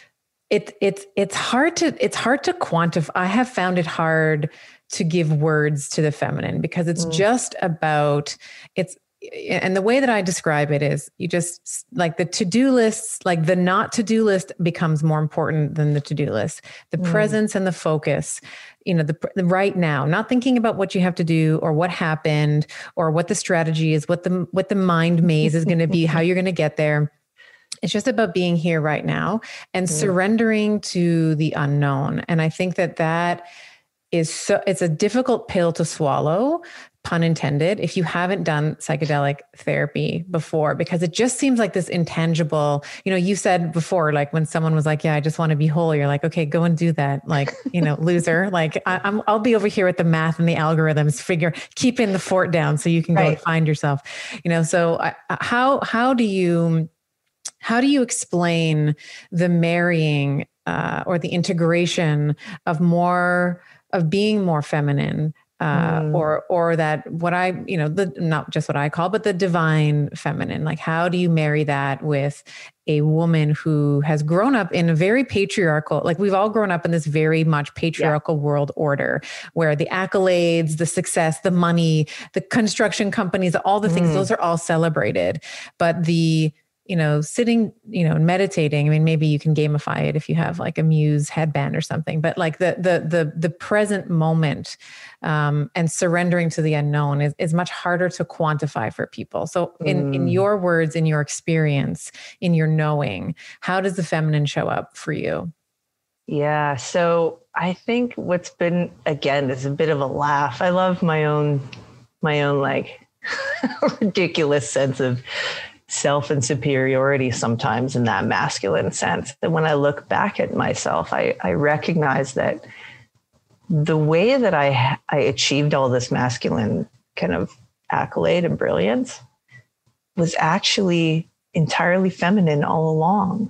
it's hard to quantify. I have found it hard to give words to the feminine because it's just about and the way that I describe it is you just like the to-do lists, like the not to-do list becomes more important than the to-do list, the presence and the focus, the right now, not thinking about what you have to do or what happened or what the strategy is, what the mind maze is going to be, how you're going to get there. It's just about being here right now and surrendering to the unknown. And I think that is it's a difficult pill to swallow, pun intended, if you haven't done psychedelic therapy before, because it just seems like this intangible, you said before, like when someone was like, yeah, I just want to be whole. You're like, okay, go and do that. Like, loser, like I'll be over here with the math and the algorithms, keeping the fort down so you can go and find yourself, so how do you explain the marrying or the integration of being more feminine, or that what I, not just what I call, but the divine feminine? Like, how do you marry that with a woman who has grown up in a very patriarchal, like we've all grown up in this very much patriarchal world order where the accolades, the success, the money, the construction companies, all the things, those are all celebrated. But the sitting, and meditating, I mean, maybe you can gamify it if you have like a Muse headband or something, but like the present moment, and surrendering to the unknown is much harder to quantify for people. So in your words, in your experience, in your knowing, how does the feminine show up for you? Yeah. So I think what's been, again, this is a bit of a laugh. I love my own like ridiculous sense of self and superiority sometimes in that masculine sense. That when I look back at myself, I recognize that the way that I achieved all this masculine kind of accolade and brilliance was actually entirely feminine all along.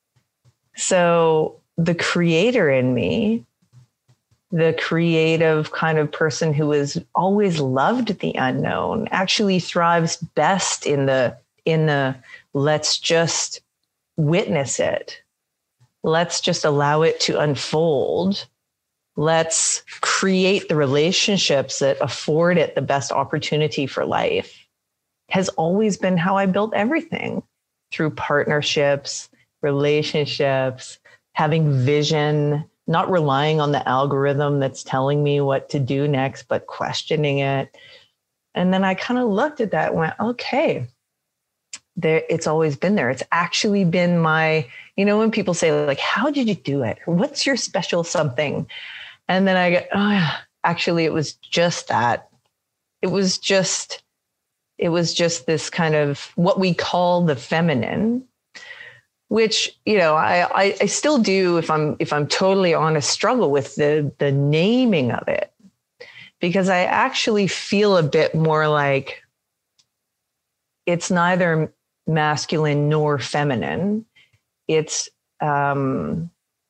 So the creator in me, the creative kind of person who has always loved the unknown, actually thrives best in the let's just witness it. Let's just allow it to unfold. Let's create the relationships that afford it the best opportunity for life. Has always been how I built everything, through partnerships, relationships, having vision, not relying on the algorithm that's telling me what to do next, but questioning it. And then I kind of looked at that and went, okay, it's always been there. It's actually been my, when people say like, how did you do it? Or what's your special something? And then I go, oh, actually, it was just that. It was just this kind of what we call the feminine, which, I still do, if I'm totally honest, struggle with the naming of it, because I actually feel a bit more like it's neither masculine nor feminine. It's the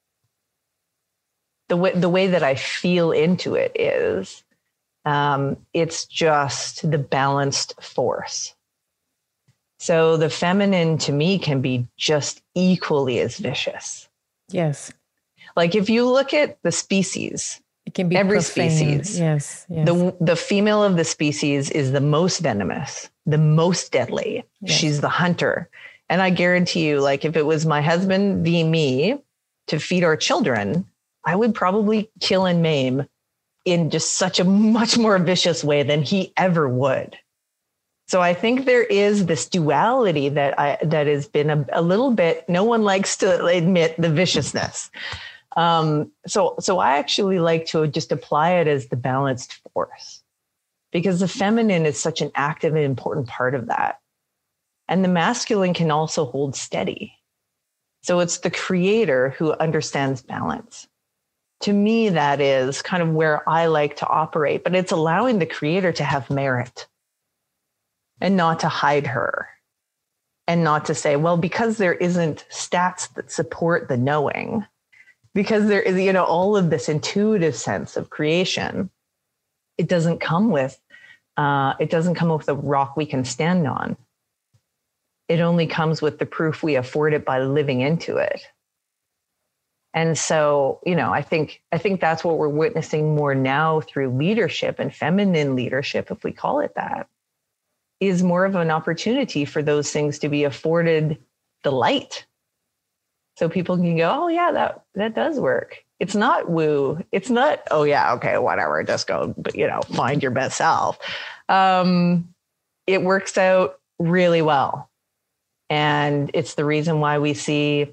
way that I feel into it is it's just the balanced force. So the feminine to me can be just equally as vicious. Yes. Like if you look at the species, it can be every profane. species. Yes. The female of the species is the most venomous, the most deadly. Yes. She's the hunter. And I guarantee you, like if it was my husband v. me to feed our children, I would probably kill and maim in just such a much more vicious way than he ever would. So I think there is this duality that has been a little bit, no one likes to admit the viciousness. So I actually like to just apply it as the balanced force, because the feminine is such an active and important part of that. And the masculine can also hold steady. So it's the creator who understands balance. To me, that is kind of where I like to operate, but it's allowing the creator to have merit and not to hide her. and not to say, well, because there isn't stats that support the knowing, because there is, all of this intuitive sense of creation, it doesn't come with a rock we can stand on. It only comes with the proof we afford it by living into it. And so, I think that's what we're witnessing more now through leadership and feminine leadership, if we call it that, is more of an opportunity for those things to be afforded the light. So people can go, oh yeah, that does work. It's not woo. It's not, oh yeah, okay, whatever, just go, find your best self. It works out really well. And it's the reason why we see,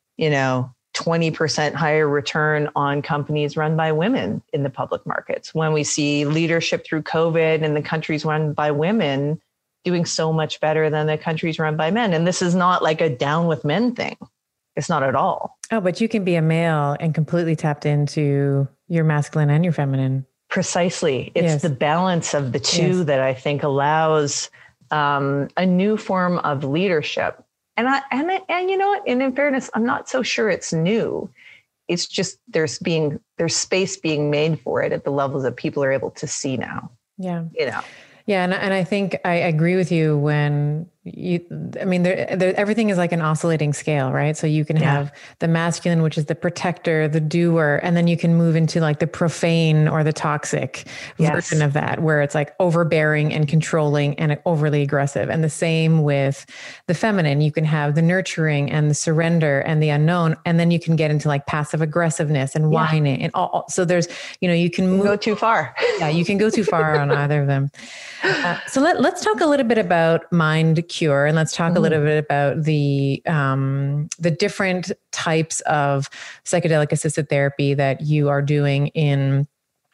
20% higher return on companies run by women in the public markets. When we see leadership through COVID in the countries run by women doing so much better than the countries run by men. And this is not like a down with men thing. It's not at all. Oh, but you can be a male and completely tapped into your masculine and your feminine. Precisely. It's the balance of the two that I think allows a new form of leadership. And you know what? And in fairness, I'm not so sure it's new. It's just there's space being made for it at the levels that people are able to see now. Yeah. Yeah. And I think I agree with you when everything is like an oscillating scale, right? So you can have the masculine, which is the protector, the doer, and then you can move into like the profane or the toxic version of that, where it's like overbearing and controlling and overly aggressive. And the same with the feminine, you can have the nurturing and the surrender and the unknown. And then you can get into like passive aggressiveness and whining and all. So there's, you can go too far. Yeah. You can go too far on either of them. So let's talk a little bit about Mind Cure, and let's talk a little bit about the different types of psychedelic assisted therapy that you are doing in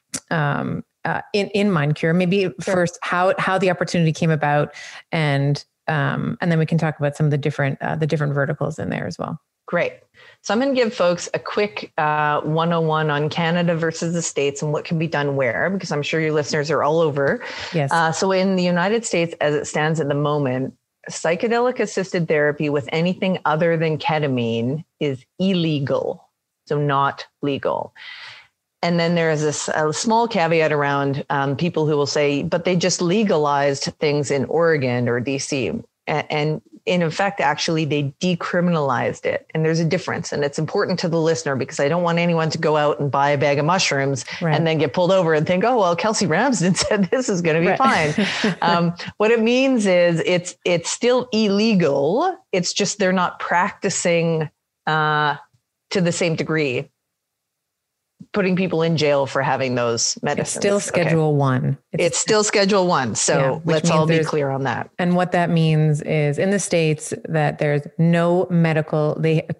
Mind Cure. Maybe first how the opportunity came about, and then we can talk about some of the different verticals in there as well. Great. So I'm going to give folks a quick 101 on Canada versus the States and what can be done where, because I'm sure your listeners are all over. Yes. So in the United States, as it stands at the moment, psychedelic assisted therapy with anything other than ketamine is illegal, so not legal. And then there is a small caveat around people who will say, but they just legalized things in Oregon or DC. And in effect, actually, they decriminalized it. And there's a difference. And it's important to the listener because I don't want anyone to go out and buy a bag of mushrooms and then get pulled over and think, oh, well, Kelsey Ramsden said this is going to be fine. What it means is it's still illegal. It's just they're not practicing to the same degree, putting people in jail for having those medicines. It's still Schedule 1. It's still Schedule 1. So let's all be clear on that. And what that means is in the States that there's no medical,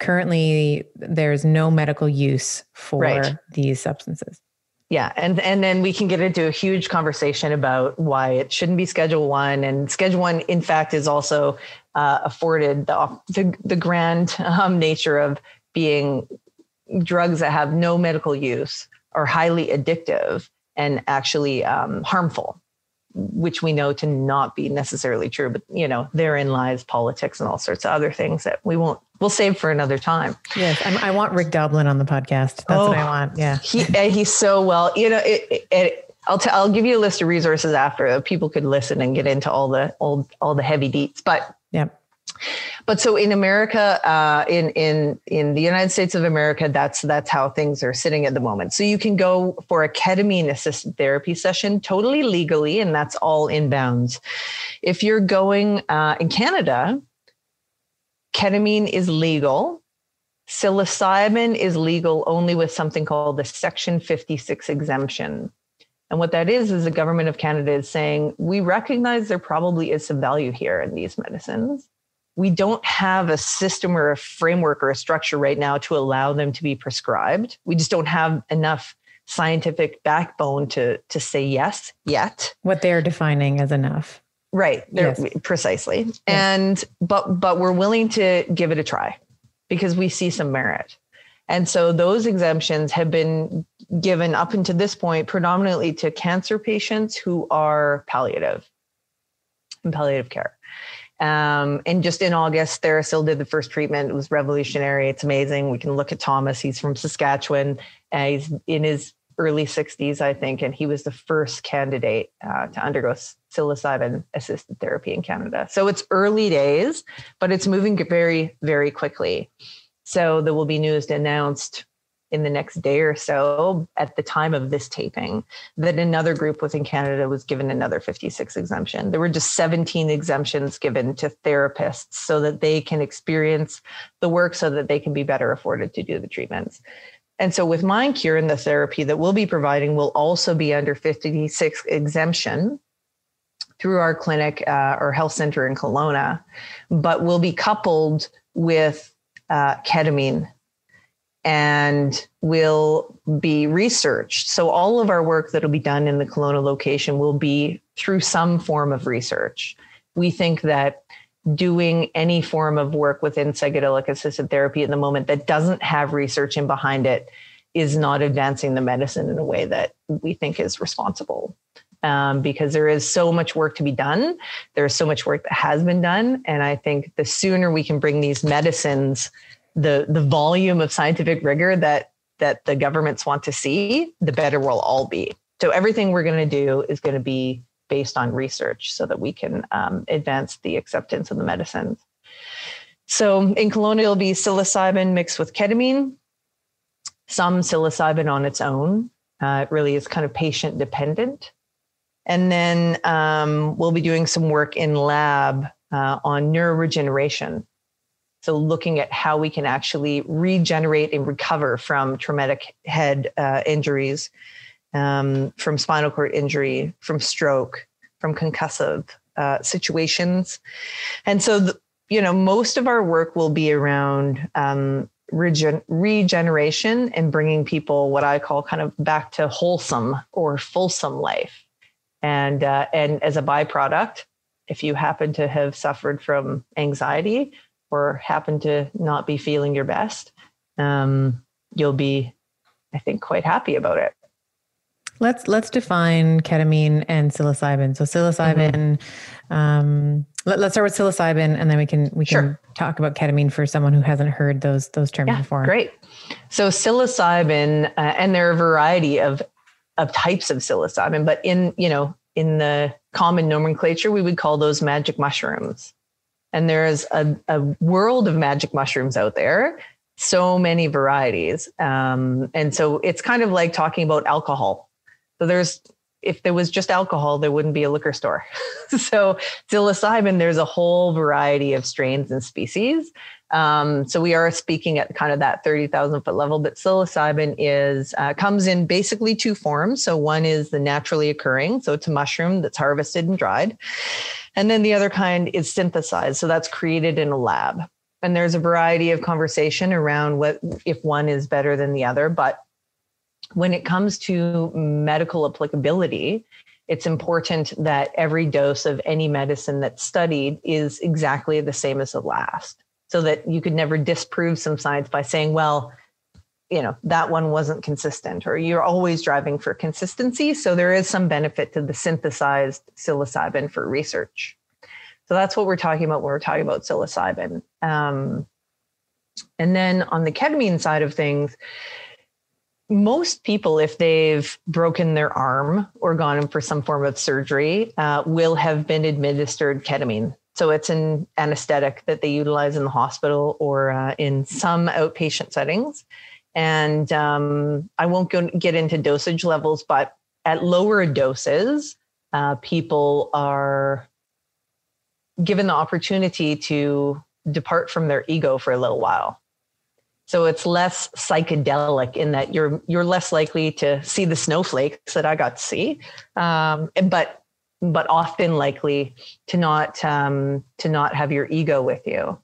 there's no medical use for these substances. Yeah. And then we can get into a huge conversation about why it shouldn't be Schedule 1. And Schedule 1, in fact, is also afforded the grand nature of being drugs that have no medical use are highly addictive and actually harmful, which we know to not be necessarily true. But, therein lies politics and all sorts of other things that we'll save for another time. Yes. I want Rick Doblin on the podcast. That's what I want. Yeah. He's so well, I'll give you a list of resources after people could listen and get into all the heavy deets, But so in America, in the United States of America, that's how things are sitting at the moment. So you can go for a ketamine assisted therapy session totally legally, and that's all inbounds. If you're going in Canada, ketamine is legal. Psilocybin is legal only with something called the Section 56 exemption. And what that is the government of Canada is saying, we recognize there probably is some value here in these medicines. We don't have a system or a framework or a structure right now to allow them to be prescribed. We just don't have enough scientific backbone to say yes yet. What they're defining as enough. Right. Precisely. Yes. And, but we're willing to give it a try because we see some merit. And so those exemptions have been given up until this point, predominantly to cancer patients who are palliative and palliative care. And just in August, Theracil did the first treatment. It was revolutionary. It's amazing. We can look at Thomas. He's from Saskatchewan. He's in his early 60s, I think, and he was the first candidate to undergo psilocybin-assisted therapy in Canada. So it's early days, but it's moving very, very quickly. So there will be news announced in the next day or so at the time of this taping that another group within Canada was given another 56 exemption. There were just 17 exemptions given to therapists so that they can experience the work so that they can be better afforded to do the treatments. And so with MindCure and the therapy that we'll be providing will also be under 56 exemption through our clinic or health center in Kelowna, but will be coupled with ketamine and will be researched. So all of our work that will be done in the Kelowna location will be through some form of research. We think that doing any form of work within psychedelic assisted therapy at the moment that doesn't have research in behind it is not advancing the medicine in a way that we think is responsible. Because there is so much work to be done. There's so much work that has been done. And I think the sooner we can bring these medicines, the volume of scientific rigor that the governments want to see, the better we'll all be. So everything we're going to do is going to be based on research so that we can advance the acceptance of the medicines. So in Kelowna, it'll be psilocybin mixed with ketamine, some psilocybin on its own. It really is kind of patient dependent. And then we'll be doing some work in lab on neuroregeneration. So looking at how we can actually regenerate and recover from traumatic head injuries, from spinal cord injury, from stroke, from concussive situations. And so, most of our work will be around regeneration and bringing people what I call kind of back to wholesome or fulsome life. And as a byproduct, if you happen to have suffered from anxiety or happen to not be feeling your best, you'll be, I think, quite happy about it. Let's define ketamine and psilocybin. So psilocybin, let's start with psilocybin, and then we can talk about ketamine for someone who hasn't heard those terms before. Great. So psilocybin, and there are a variety of types of psilocybin, but in the common nomenclature, we would call those magic mushrooms. And there is a world of magic mushrooms out there, so many varieties. And so it's kind of like talking about alcohol. So if there was just alcohol, there wouldn't be a liquor store. So psilocybin, there's a whole variety of strains and species. So we are speaking at kind of that 30,000 foot level, but psilocybin comes in basically two forms. So one is the naturally occurring. So it's a mushroom that's harvested and dried. And then the other kind is synthesized. So that's created in a lab. And there's a variety of conversation around if one is better than the other. But when it comes to medical applicability, it's important that every dose of any medicine that's studied is exactly the same as the last, so that you could never disprove some science by saying, well, that one wasn't consistent, or you're always driving for consistency. So there is some benefit to the synthesized psilocybin for research. So that's what we're talking about when we're talking about psilocybin. And then on the ketamine side of things, most people, if they've broken their arm or gone in for some form of surgery, will have been administered ketamine. So it's an anesthetic that they utilize in the hospital or in some outpatient settings. And I won't get into dosage levels, but at lower doses, people are given the opportunity to depart from their ego for a little while. So it's less psychedelic in that you're less likely to see the snowflakes that I got to see, but often likely to not have your ego with you.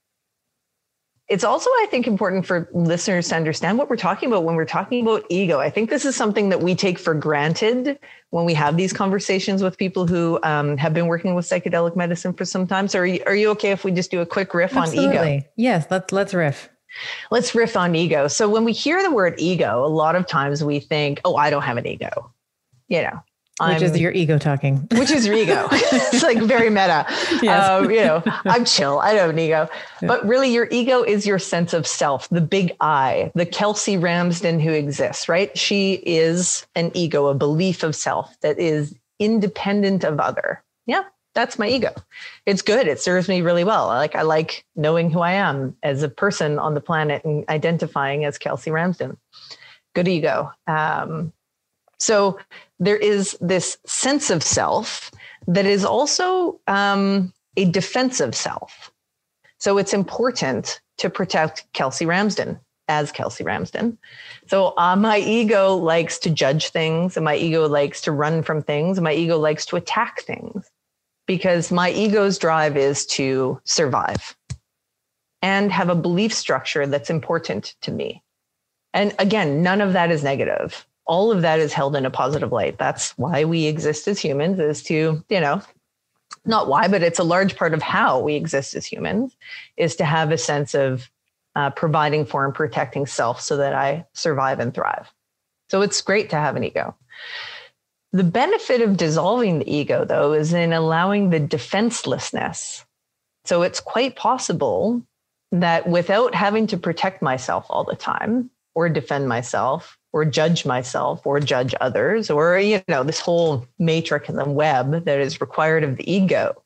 It's also, I think, important for listeners to understand what we're talking about when we're talking about ego. I think this is something that we take for granted when we have these conversations with people who have been working with psychedelic medicine for some time. So are you okay if we just do a quick riff on ego? Yes, let's riff. Let's riff on ego. So when we hear the word ego, a lot of times we think, oh, I don't have an ego. Which is your ego talking. Which is your ego. It's like very meta. Yes. I'm chill. I don't have an ego. Yeah. But really your ego is your sense of self, the big I, the Kelsey Ramsden who exists, right? She is an ego, a belief of self that is independent of other. Yeah, that's my ego. It's good. It serves me really well. I like knowing who I am as a person on the planet and identifying as Kelsey Ramsden. Good ego. So there is this sense of self that is also a defensive self. So it's important to protect Kelsey Ramsden as Kelsey Ramsden. So my ego likes to judge things, and my ego likes to run from things, and my ego likes to attack things, because my ego's drive is to survive and have a belief structure that's important to me. And again, none of that is negative. All of that is held in a positive light. That's why we exist as humans, is to, not why, but it's a large part of how we exist as humans, is to have a sense of providing for and protecting self so that I survive and thrive. So it's great to have an ego. The benefit of dissolving the ego, though, is in allowing the defenselessness. So it's quite possible that without having to protect myself all the time, or defend myself, or judge myself, or judge others, or, this whole matrix and the web that is required of the ego.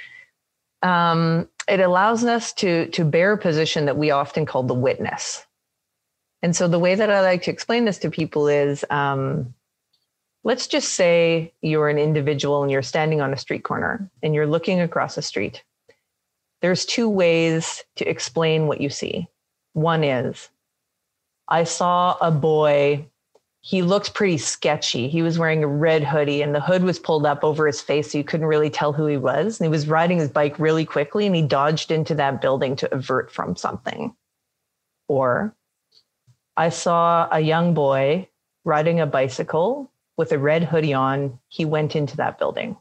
It allows us to bear a position that we often call the witness. And so the way that I like to explain this to people is, let's just say you're an individual and you're standing on a street corner and you're looking across a street. There's two ways to explain what you see. One is, I saw a boy, he looked pretty sketchy. He was wearing a red hoodie and the hood was pulled up over his face, so you couldn't really tell who he was. And he was riding his bike really quickly and he dodged into that building to avert from something. Or I saw a young boy riding a bicycle with a red hoodie on. He went into that building.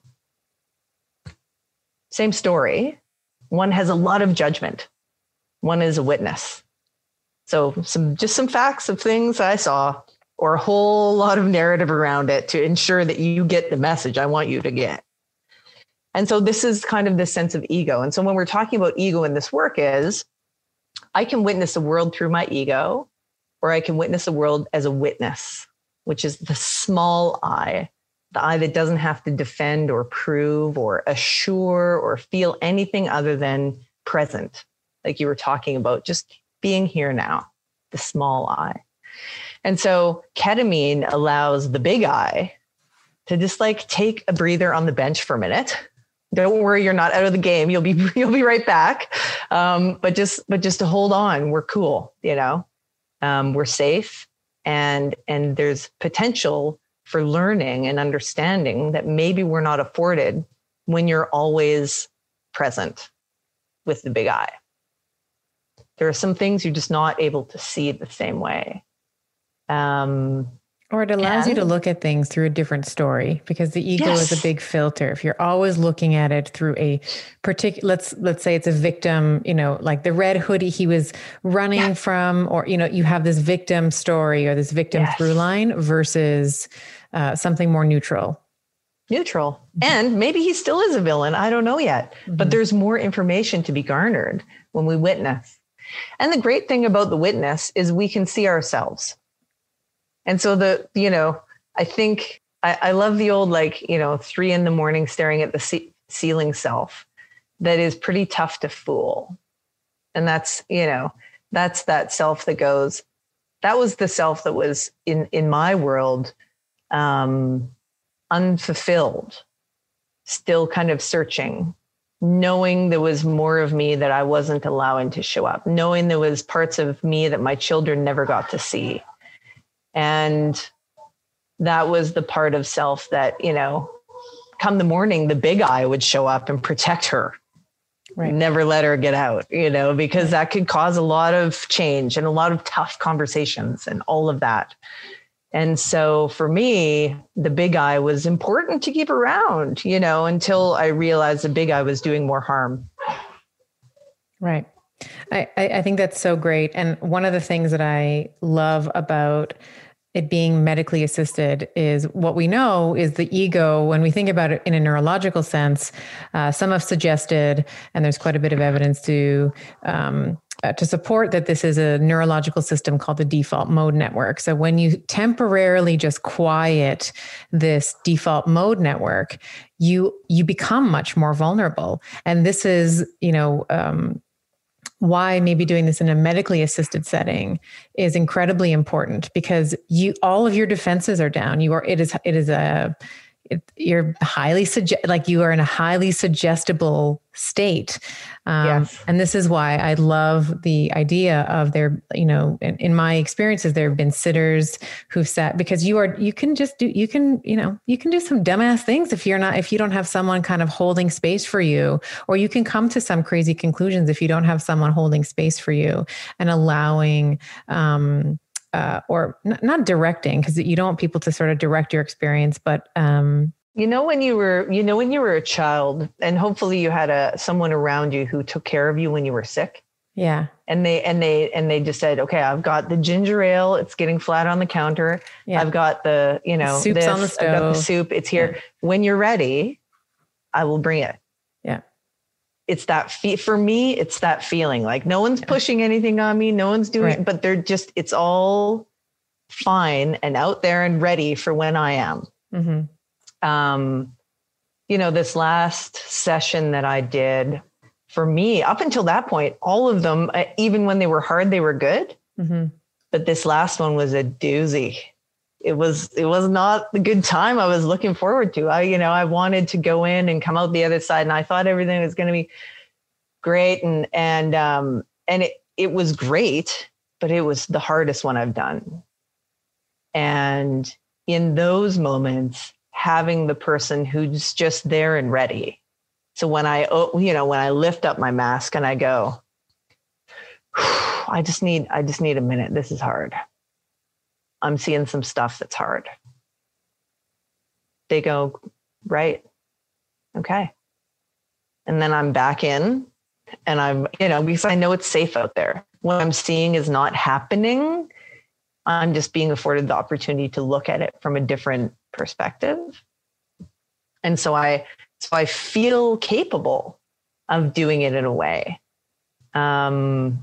Same story. One has a lot of judgment. One is a witness. So some facts of things I saw, or a whole lot of narrative around it to ensure that you get the message I want you to get. And so this is kind of the sense of ego. And so when we're talking about ego in this work is, I can witness the world through my ego, or I can witness the world as a witness, which is the small I, the I that doesn't have to defend or prove or assure or feel anything other than present. Like you were talking about, just being here now, the small I. And so ketamine allows the big I to just take a breather on the bench for a minute. Don't worry, you're not out of the game. You'll be right back. But just to hold on, we're cool, we're safe, and there's potential for learning and understanding that maybe we're not afforded when you're always present with the big I. There are some things you're just not able to see the same way. Or it allows you to look at things through a different story, because the ego is a big filter. If you're always looking at it through a particular, let's say it's a victim, like the red hoodie he was running from, or, you have this victim story or this victim through line versus something more neutral. And maybe he still is a villain. I don't know yet, but there's more information to be garnered when we witness. And the great thing about the witness is we can see ourselves. And so I think I love the old, 3 a.m. staring at the ceiling self that is pretty tough to fool. And that's that self that goes, that was the self that was in my world, unfulfilled, still kind of searching, knowing there was more of me that I wasn't allowing to show up, knowing there was parts of me that my children never got to see. And that was the part of self that, come the morning, the big I would show up and protect her, never let her get out, because that could cause a lot of change and a lot of tough conversations and all of that. And so for me, the big I was important to keep around, until I realized the big I was doing more harm. Right. I think that's so great. And one of the things that I love about it being medically assisted is what we know is the ego. When we think about it in a neurological sense, some have suggested, and there's quite a bit of evidence to support that this is a neurological system called the default mode network. So when you temporarily just quiet this default mode network, you become much more vulnerable. And this is, why maybe doing this in a medically assisted setting is incredibly important, because all of your defenses are down. You're highly you are in a highly suggestible state. Yes. And this is why I love the idea of in my experiences, there have been sitters who've sat, because you can do some dumbass things if you don't have someone kind of holding space for you, or you can come to some crazy conclusions if you don't have someone holding space for you and allowing, or not directing, because you don't want people to sort of direct your experience, but when you were a child, and hopefully you had someone around you who took care of you when you were sick. Yeah. And they just said, okay, I've got the ginger ale. It's getting flat on the counter. Yeah. I've got the, soup's on the stove. I've got the soup. It's here. Yeah. When you're ready, I will bring it. Yeah. It's that for me, it's that feeling like no one's pushing anything on me. No one's doing it, but it's all fine and out there and ready for when I am. Mm-hmm. This last session that I did, for me, up until that point, all of them, even when they were hard, they were good. Mm-hmm. But this last one was a doozy. It was not the good time I was looking forward to. I wanted to go in and come out the other side, and I thought everything was going to be great. And it was great, but it was the hardest one I've done. And in those moments, having the person who's just there and ready. So when I lift up my mask and I go, I just need a minute. This is hard. I'm seeing some stuff that's hard. They go, right. Okay. And then I'm back in, and I'm, because I know it's safe out there. What I'm seeing is not happening. I'm just being afforded the opportunity to look at it from a different perspective. And so I feel capable of doing it in a way that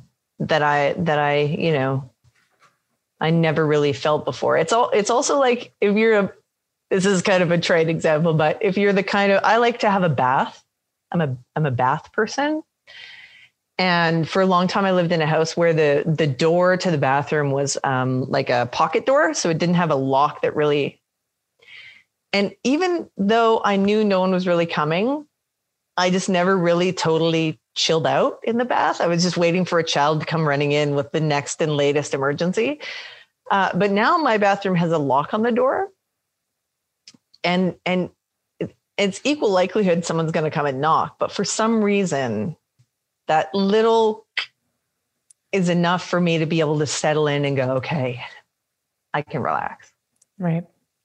I never really felt before. It's also like, this is kind of a trite example, but if you're I like to have a bath. I'm a bath person. And for a long time, I lived in a house where the door to the bathroom was like a pocket door. So it didn't have a lock that really. And even though I knew no one was really coming, I just never really totally chilled out in the bath. I was just waiting for a child to come running in with the next and latest emergency. But now my bathroom has a lock on the door. And it's equal likelihood someone's going to come and knock. But for some reason, that little is enough for me to be able to settle in and go, okay, I can relax. Right.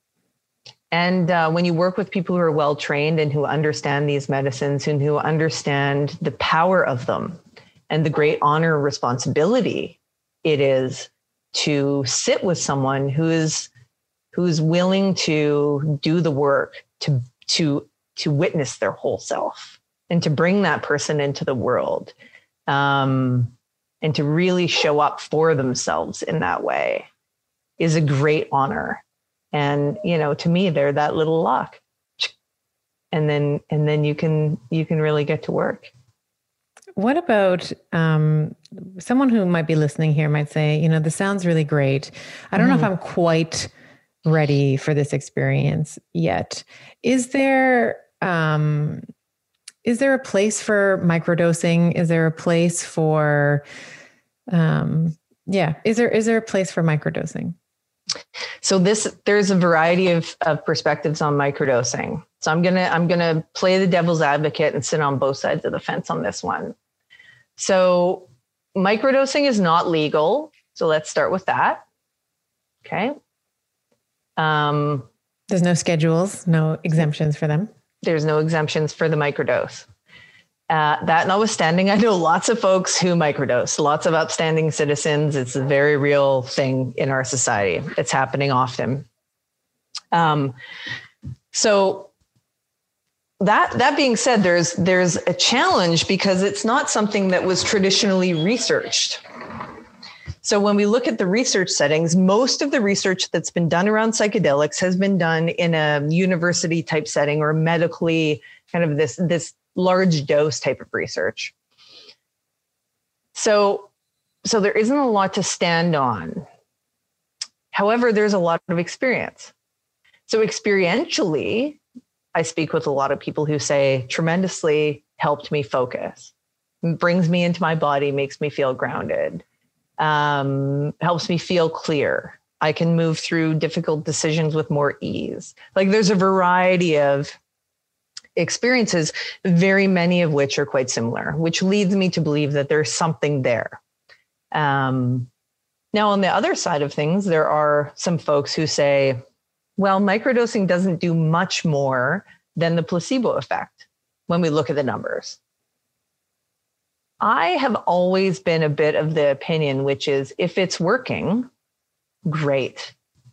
And when you work with people who are well-trained and who understand these medicines and who understand the power of them and the great honor and responsibility it is to sit with someone who's willing to do the work, to witness their whole self and to bring that person into the world, and to really show up for themselves in that way is a great honor. And, to me, they're that little lock. And then you can really get to work. What about someone who might be listening here might say, this sounds really great. I don't know if I'm quite ready for this experience yet. Is there a place for microdosing? Is there a place for, is there a place for microdosing? So there's a variety of perspectives on microdosing. So I'm gonna play the devil's advocate and sit on both sides of the fence on this one. So microdosing is not legal. So let's start with that. Okay. There's no schedules, no exemptions for them. There's no exemptions for the microdose. That notwithstanding, I know lots of folks who microdose, lots of upstanding citizens. It's a very real thing in our society. It's happening often. So that being said, there's a challenge because it's not something that was traditionally researched. So when we look at the research settings, most of the research that's been done around psychedelics has been done in a university type setting or medically kind of this large dose type of research. So there isn't a lot to stand on. However, there's a lot of experience. So experientially, I speak with a lot of people who say tremendously helped me focus, brings me into my body, makes me feel grounded, helps me feel clear. I can move through difficult decisions with more ease. Like there's a variety of experiences, very many of which are quite similar, which leads me to believe that there's something there. Now, on the other side of things, there are some folks who say, well, microdosing doesn't do much more than the placebo effect when we look at the numbers. I have always been a bit of the opinion, which is if it's working, great.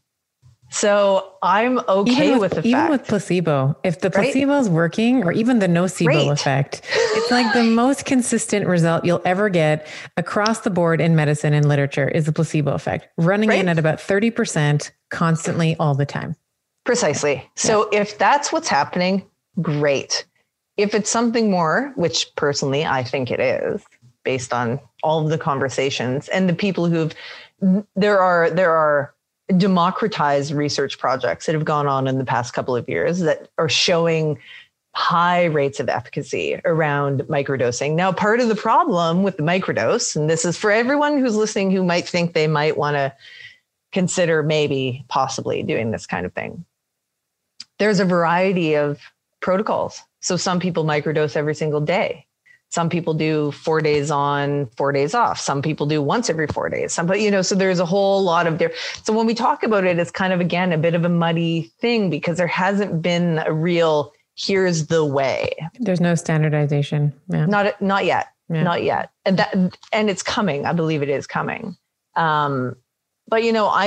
So I'm okay with the fact. Even with placebo, if the placebo is working, or even the nocebo effect, it's like the most consistent result you'll ever get across the board in medicine and literature is the placebo effect, running in at about 30% constantly all the time. Precisely. So if that's what's happening, great. If it's something more, which personally I think it is, based on all of the conversations and the people there are democratized research projects that have gone on in the past couple of years that are showing high rates of efficacy around microdosing. Now, part of the problem with the microdose, and this is for everyone who's listening who might think they might want to consider maybe possibly doing this kind of thing. There's a variety of protocols. So some people microdose every single day. Some people do 4 days on, 4 days off. Some people do once every 4 days. So there's a whole lot of different. So when we talk about it, it's kind of, again, a bit of a muddy thing because there hasn't been a real, here's the way. There's no standardization. Yeah. Not yet. Yeah. Not yet. And it's coming. I believe it is coming. But, I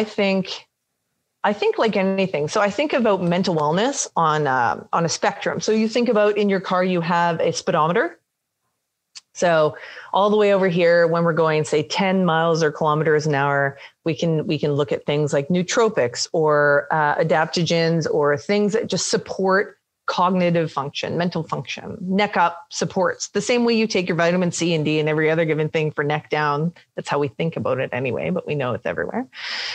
think like anything. So I think about mental wellness on a spectrum. So you think about in your car, you have a speedometer. So all the way over here, when we're going, say 10 miles or kilometers an hour, we can look at things like nootropics or adaptogens or things that just support cognitive function, mental function. Neck up supports the same way you take your vitamin C and D and every other given thing for neck down. That's how we think about it anyway, but we know it's everywhere.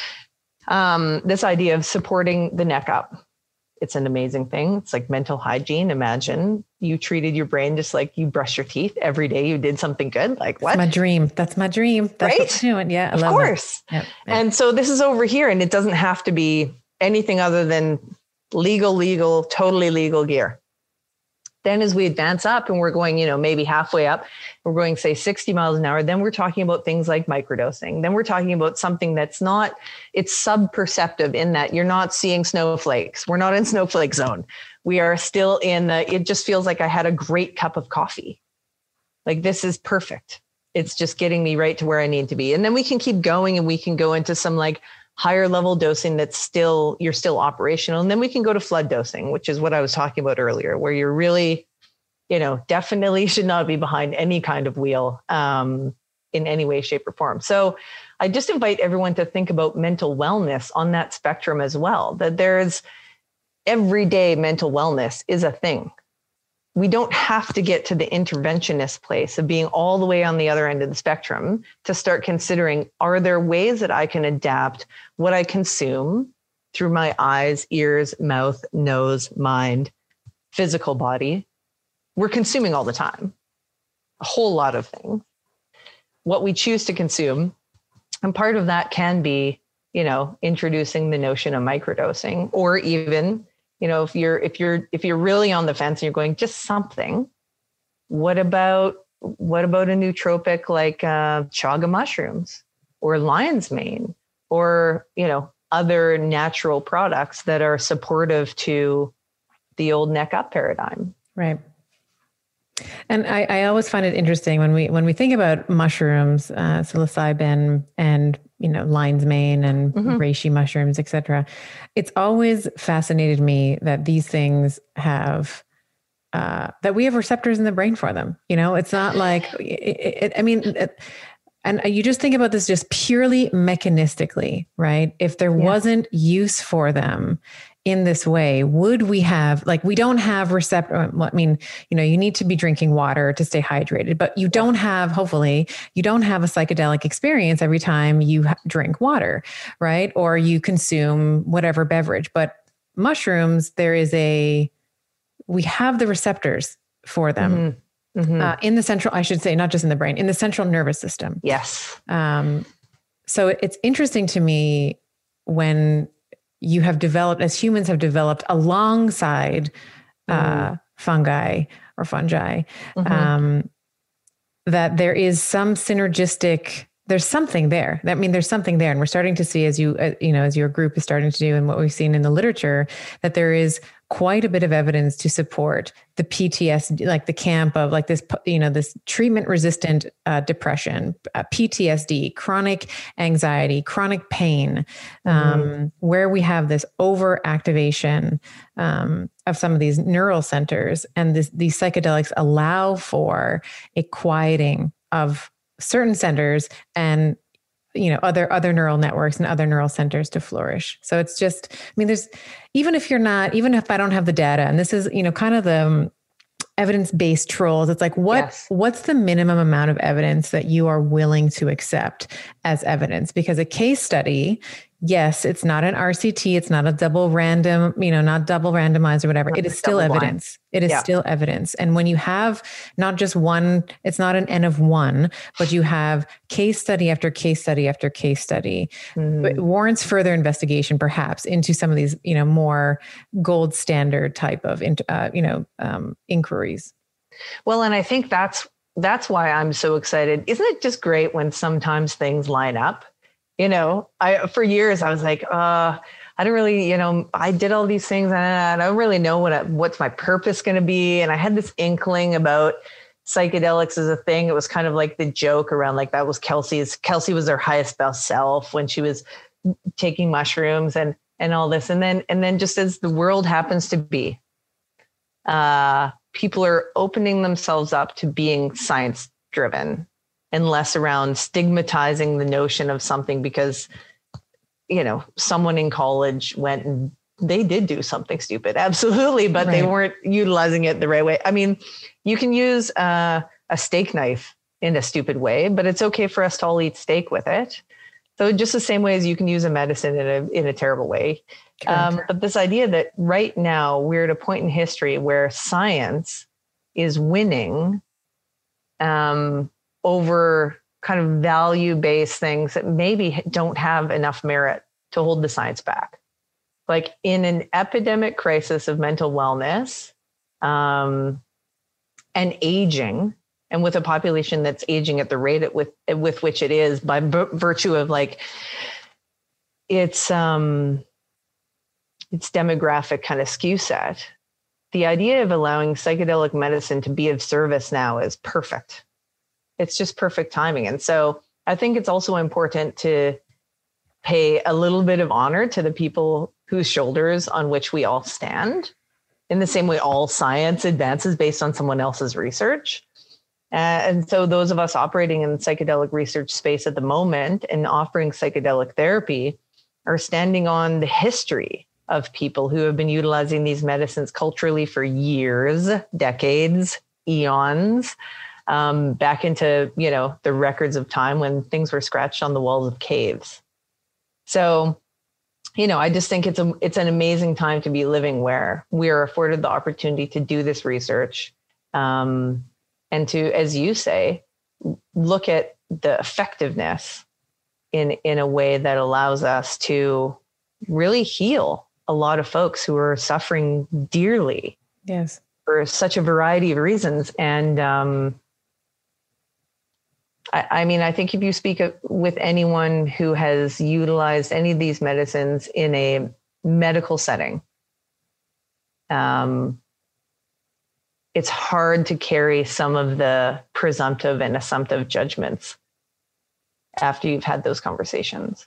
This idea of supporting the neck up. It's an amazing thing. It's like mental hygiene. Imagine you treated your brain just like you brush your teeth every day. You did something good. Like what? That's my dream. That's my dream. That's what I'm doing. Yeah, I love it. Of course. Yep. And so this is over here, and it doesn't have to be anything other than legal, totally legal gear. Then as we advance up and we're going, maybe halfway up, we're going, say 60 miles an hour. Then we're talking about things like microdosing. Then we're talking about something that's not, it's sub-perceptive in that you're not seeing snowflakes. We're not in snowflake zone. We are still in it just feels like I had a great cup of coffee. Like this is perfect. It's just getting me right to where I need to be. And then we can keep going and we can go into some like higher level dosing you're still operational. And then we can go to flood dosing, which is what I was talking about earlier, where you're really, definitely should not be behind any kind of wheel in any way, shape, or form. So I just invite everyone to think about mental wellness on that spectrum as well, that there's everyday mental wellness is a thing. We don't have to get to the interventionist place of being all the way on the other end of the spectrum to start considering, are there ways that I can adapt what I consume through my eyes, ears, mouth, nose, mind, physical body? We're consuming all the time, a whole lot of things. What we choose to consume. And part of that can be, introducing the notion of microdosing, or even, if you're really on the fence and you're going just something, what about a nootropic like chaga mushrooms or lion's mane or, other natural products that are supportive to the old neck up paradigm. Right. And I always find it interesting when we think about mushrooms, psilocybin and, lion's mane and reishi mushrooms, et cetera. It's always fascinated me that these things have, that we have receptors in the brain for them. It's not like, and you just think about this just purely mechanistically, right? If there wasn't use for them in this way, would we have, we don't have receptor. You need to be drinking water to stay hydrated, but you don't have, hopefully you don't have a psychedelic experience every time you drink water, right? Or you consume whatever beverage. But mushrooms, we have the receptors for them in the central, I should say, not just in the brain, in the central nervous system. Yes. So it's interesting to me when you have developed, as humans have developed alongside fungi, that there is some synergistic, there's something there. There's something there. And we're starting to see, as your group is starting to do, and what we've seen in the literature, that there is quite a bit of evidence to support the PTSD, like the camp of this, this treatment resistant depression, PTSD, chronic anxiety, chronic pain, where we have this overactivation of some of these neural centers. And these psychedelics allow for a quieting of certain centers and other neural networks and other neural centers to flourish. So it's just, there's, even if I don't have the data, and this is, kind of the evidence-based trolls, it's like, what's the minimum amount of evidence that you are willing to accept as evidence? Because a case study, yes, it's not an RCT, it's not a double random, not double randomized or whatever. It is still evidence. It is still evidence. And when you have not just one, it's not an N of one, but you have case study after case study after case study, it warrants further investigation, perhaps, into some of these, more gold standard type of, inquiries. Well, and I think that's why I'm so excited. Isn't it just great when sometimes things line up? For years I was like, I don't really, I did all these things and I don't really know what's my purpose going to be. And I had this inkling about psychedelics as a thing. It was kind of like the joke around, that was Kelsey was her highest best self when she was taking mushrooms and all this. And then just as the world happens to be, people are opening themselves up to being science driven and less around stigmatizing the notion of something because, someone in college went and they did do something stupid. Absolutely. But they weren't utilizing it the right way. You can use a steak knife in a stupid way, but it's okay for us to all eat steak with it. So just the same way as you can use a medicine in a terrible way. But this idea that right now we're at a point in history where science is winning, over kind of value-based things that maybe don't have enough merit to hold the science back. Like in an epidemic crisis of mental wellness, and aging, and with a population that's aging at the rate with which it is by virtue of its demographic kind of skew set, the idea of allowing psychedelic medicine to be of service now is perfect. It's just perfect timing. And so I think it's also important to pay a little bit of honor to the people whose shoulders on which we all stand, in the same way all science advances based on someone else's research. And so those of us operating in the psychedelic research space at the moment and offering psychedelic therapy are standing on the history of people who have been utilizing these medicines culturally for years, decades, eons, back into, the records of time when things were scratched on the walls of caves. So, I just think it's an amazing time to be living where we are afforded the opportunity to do this research, and to, as you say, look at the effectiveness in a way that allows us to really heal a lot of folks who are suffering dearly. Yes. For such a variety of reasons. And, I think if you speak with anyone who has utilized any of these medicines in a medical setting, it's hard to carry some of the presumptive and assumptive judgments after you've had those conversations.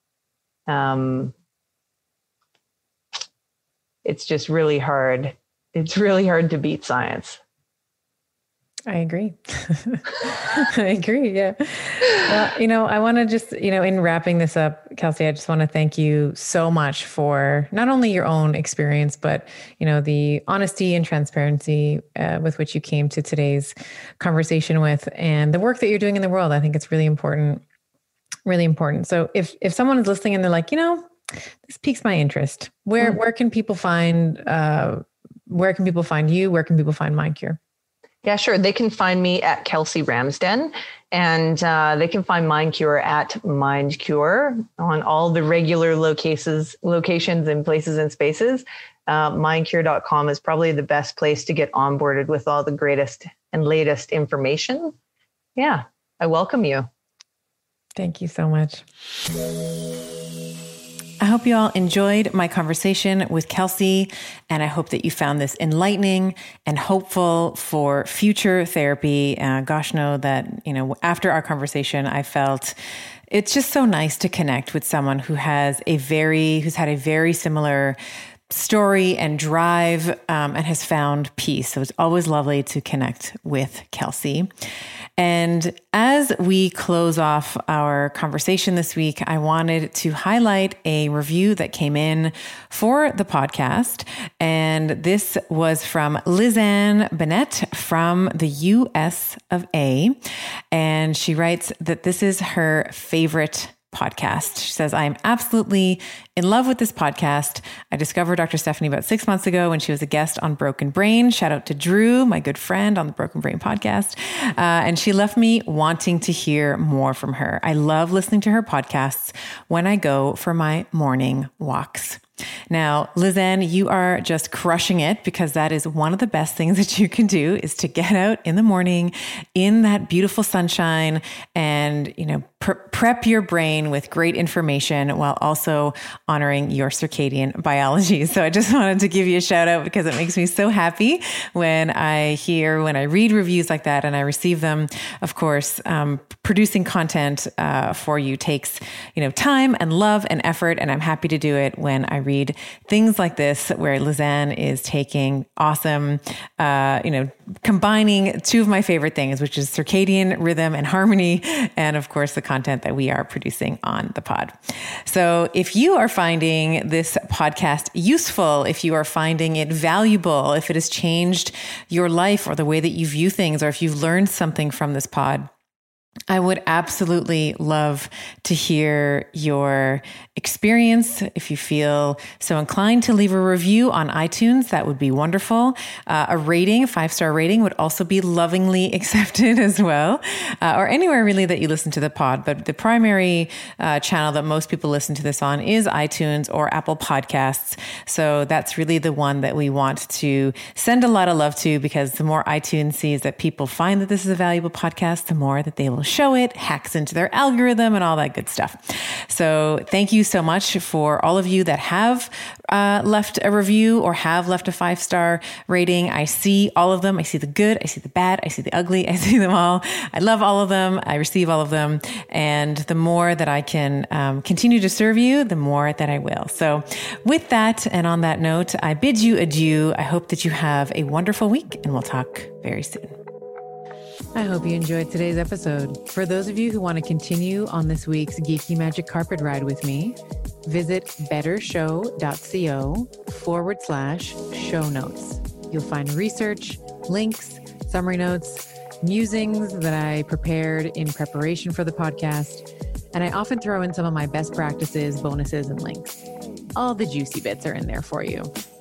It's just really hard. It's really hard to beat science. I agree. I agree. Yeah. Well, I want to just, in wrapping this up, Kelsey, I just want to thank you so much for not only your own experience, but, the honesty and transparency with which you came to today's conversation with, and the work that you're doing in the world. I think it's really important, really important. So if someone is listening and they're like, this piques my interest, where can people find, where can people find you? Where can people find MindCure? Yeah, sure. They can find me at Kelsey Ramsden, and they can find MindCure at MindCure on all the regular locations and places and spaces. Mindcure.com is probably the best place to get onboarded with all the greatest and latest information. Yeah, I welcome you. Thank you so much. I hope you all enjoyed my conversation with Kelsey, and I hope that you found this enlightening and hopeful for future therapy. Gosh, know that, after our conversation, I felt it's just so nice to connect with someone who's had a very similar story and drive, and has found peace. So it's always lovely to connect with Kelsey. And as we close off our conversation this week, I wanted to highlight a review that came in for the podcast. And this was from Lizanne Bennett from the US of A. And she writes that this is her favorite podcast. She says, I am absolutely in love with this podcast. I discovered Dr. Stephanie about 6 months ago when she was a guest on Broken Brain. Shout out to Drew, my good friend on the Broken Brain podcast. And she left me wanting to hear more from her. I love listening to her podcasts when I go for my morning walks. Now, Lizanne, you are just crushing it, because that is one of the best things that you can do, is to get out in the morning in that beautiful sunshine and, prep your brain with great information while also honoring your circadian biology. So I just wanted to give you a shout out, because it makes me so happy when I read reviews like that and I receive them. Of course, producing content for you takes, time and love and effort. And I'm happy to do it when I read things like this, where Lizanne is taking awesome, combining two of my favorite things, which is circadian rhythm and harmony, and of course, the content that we are producing on the pod. So if you are finding this podcast useful, if you are finding it valuable, if it has changed your life or the way that you view things, or if you've learned something from this pod, I would absolutely love to hear your experience. If you feel so inclined to leave a review on iTunes, that would be wonderful. A 5-star rating would also be lovingly accepted as well, or anywhere really that you listen to the pod. But the primary channel that most people listen to this on is iTunes or Apple Podcasts. So that's really the one that we want to send a lot of love to, because the more iTunes sees that people find that this is a valuable podcast, the more that they will show it, hacks into their algorithm and all that good stuff. So thank you so much for all of you that have left a review or have left a 5-star rating. I see all of them. I see the good, I see the bad, I see the ugly, I see them all. I love all of them. I receive all of them. And the more that I can continue to serve you, the more that I will. So with that, and on that note, I bid you adieu. I hope that you have a wonderful week, and we'll talk very soon. I hope you enjoyed today's episode. For those of you who want to continue on this week's Geeky Magic Carpet Ride with me, visit bettershow.co/show notes. You'll find research, links, summary notes, musings that I prepared in preparation for the podcast, and I often throw in some of my best practices, bonuses, and links. All the juicy bits are in there for you.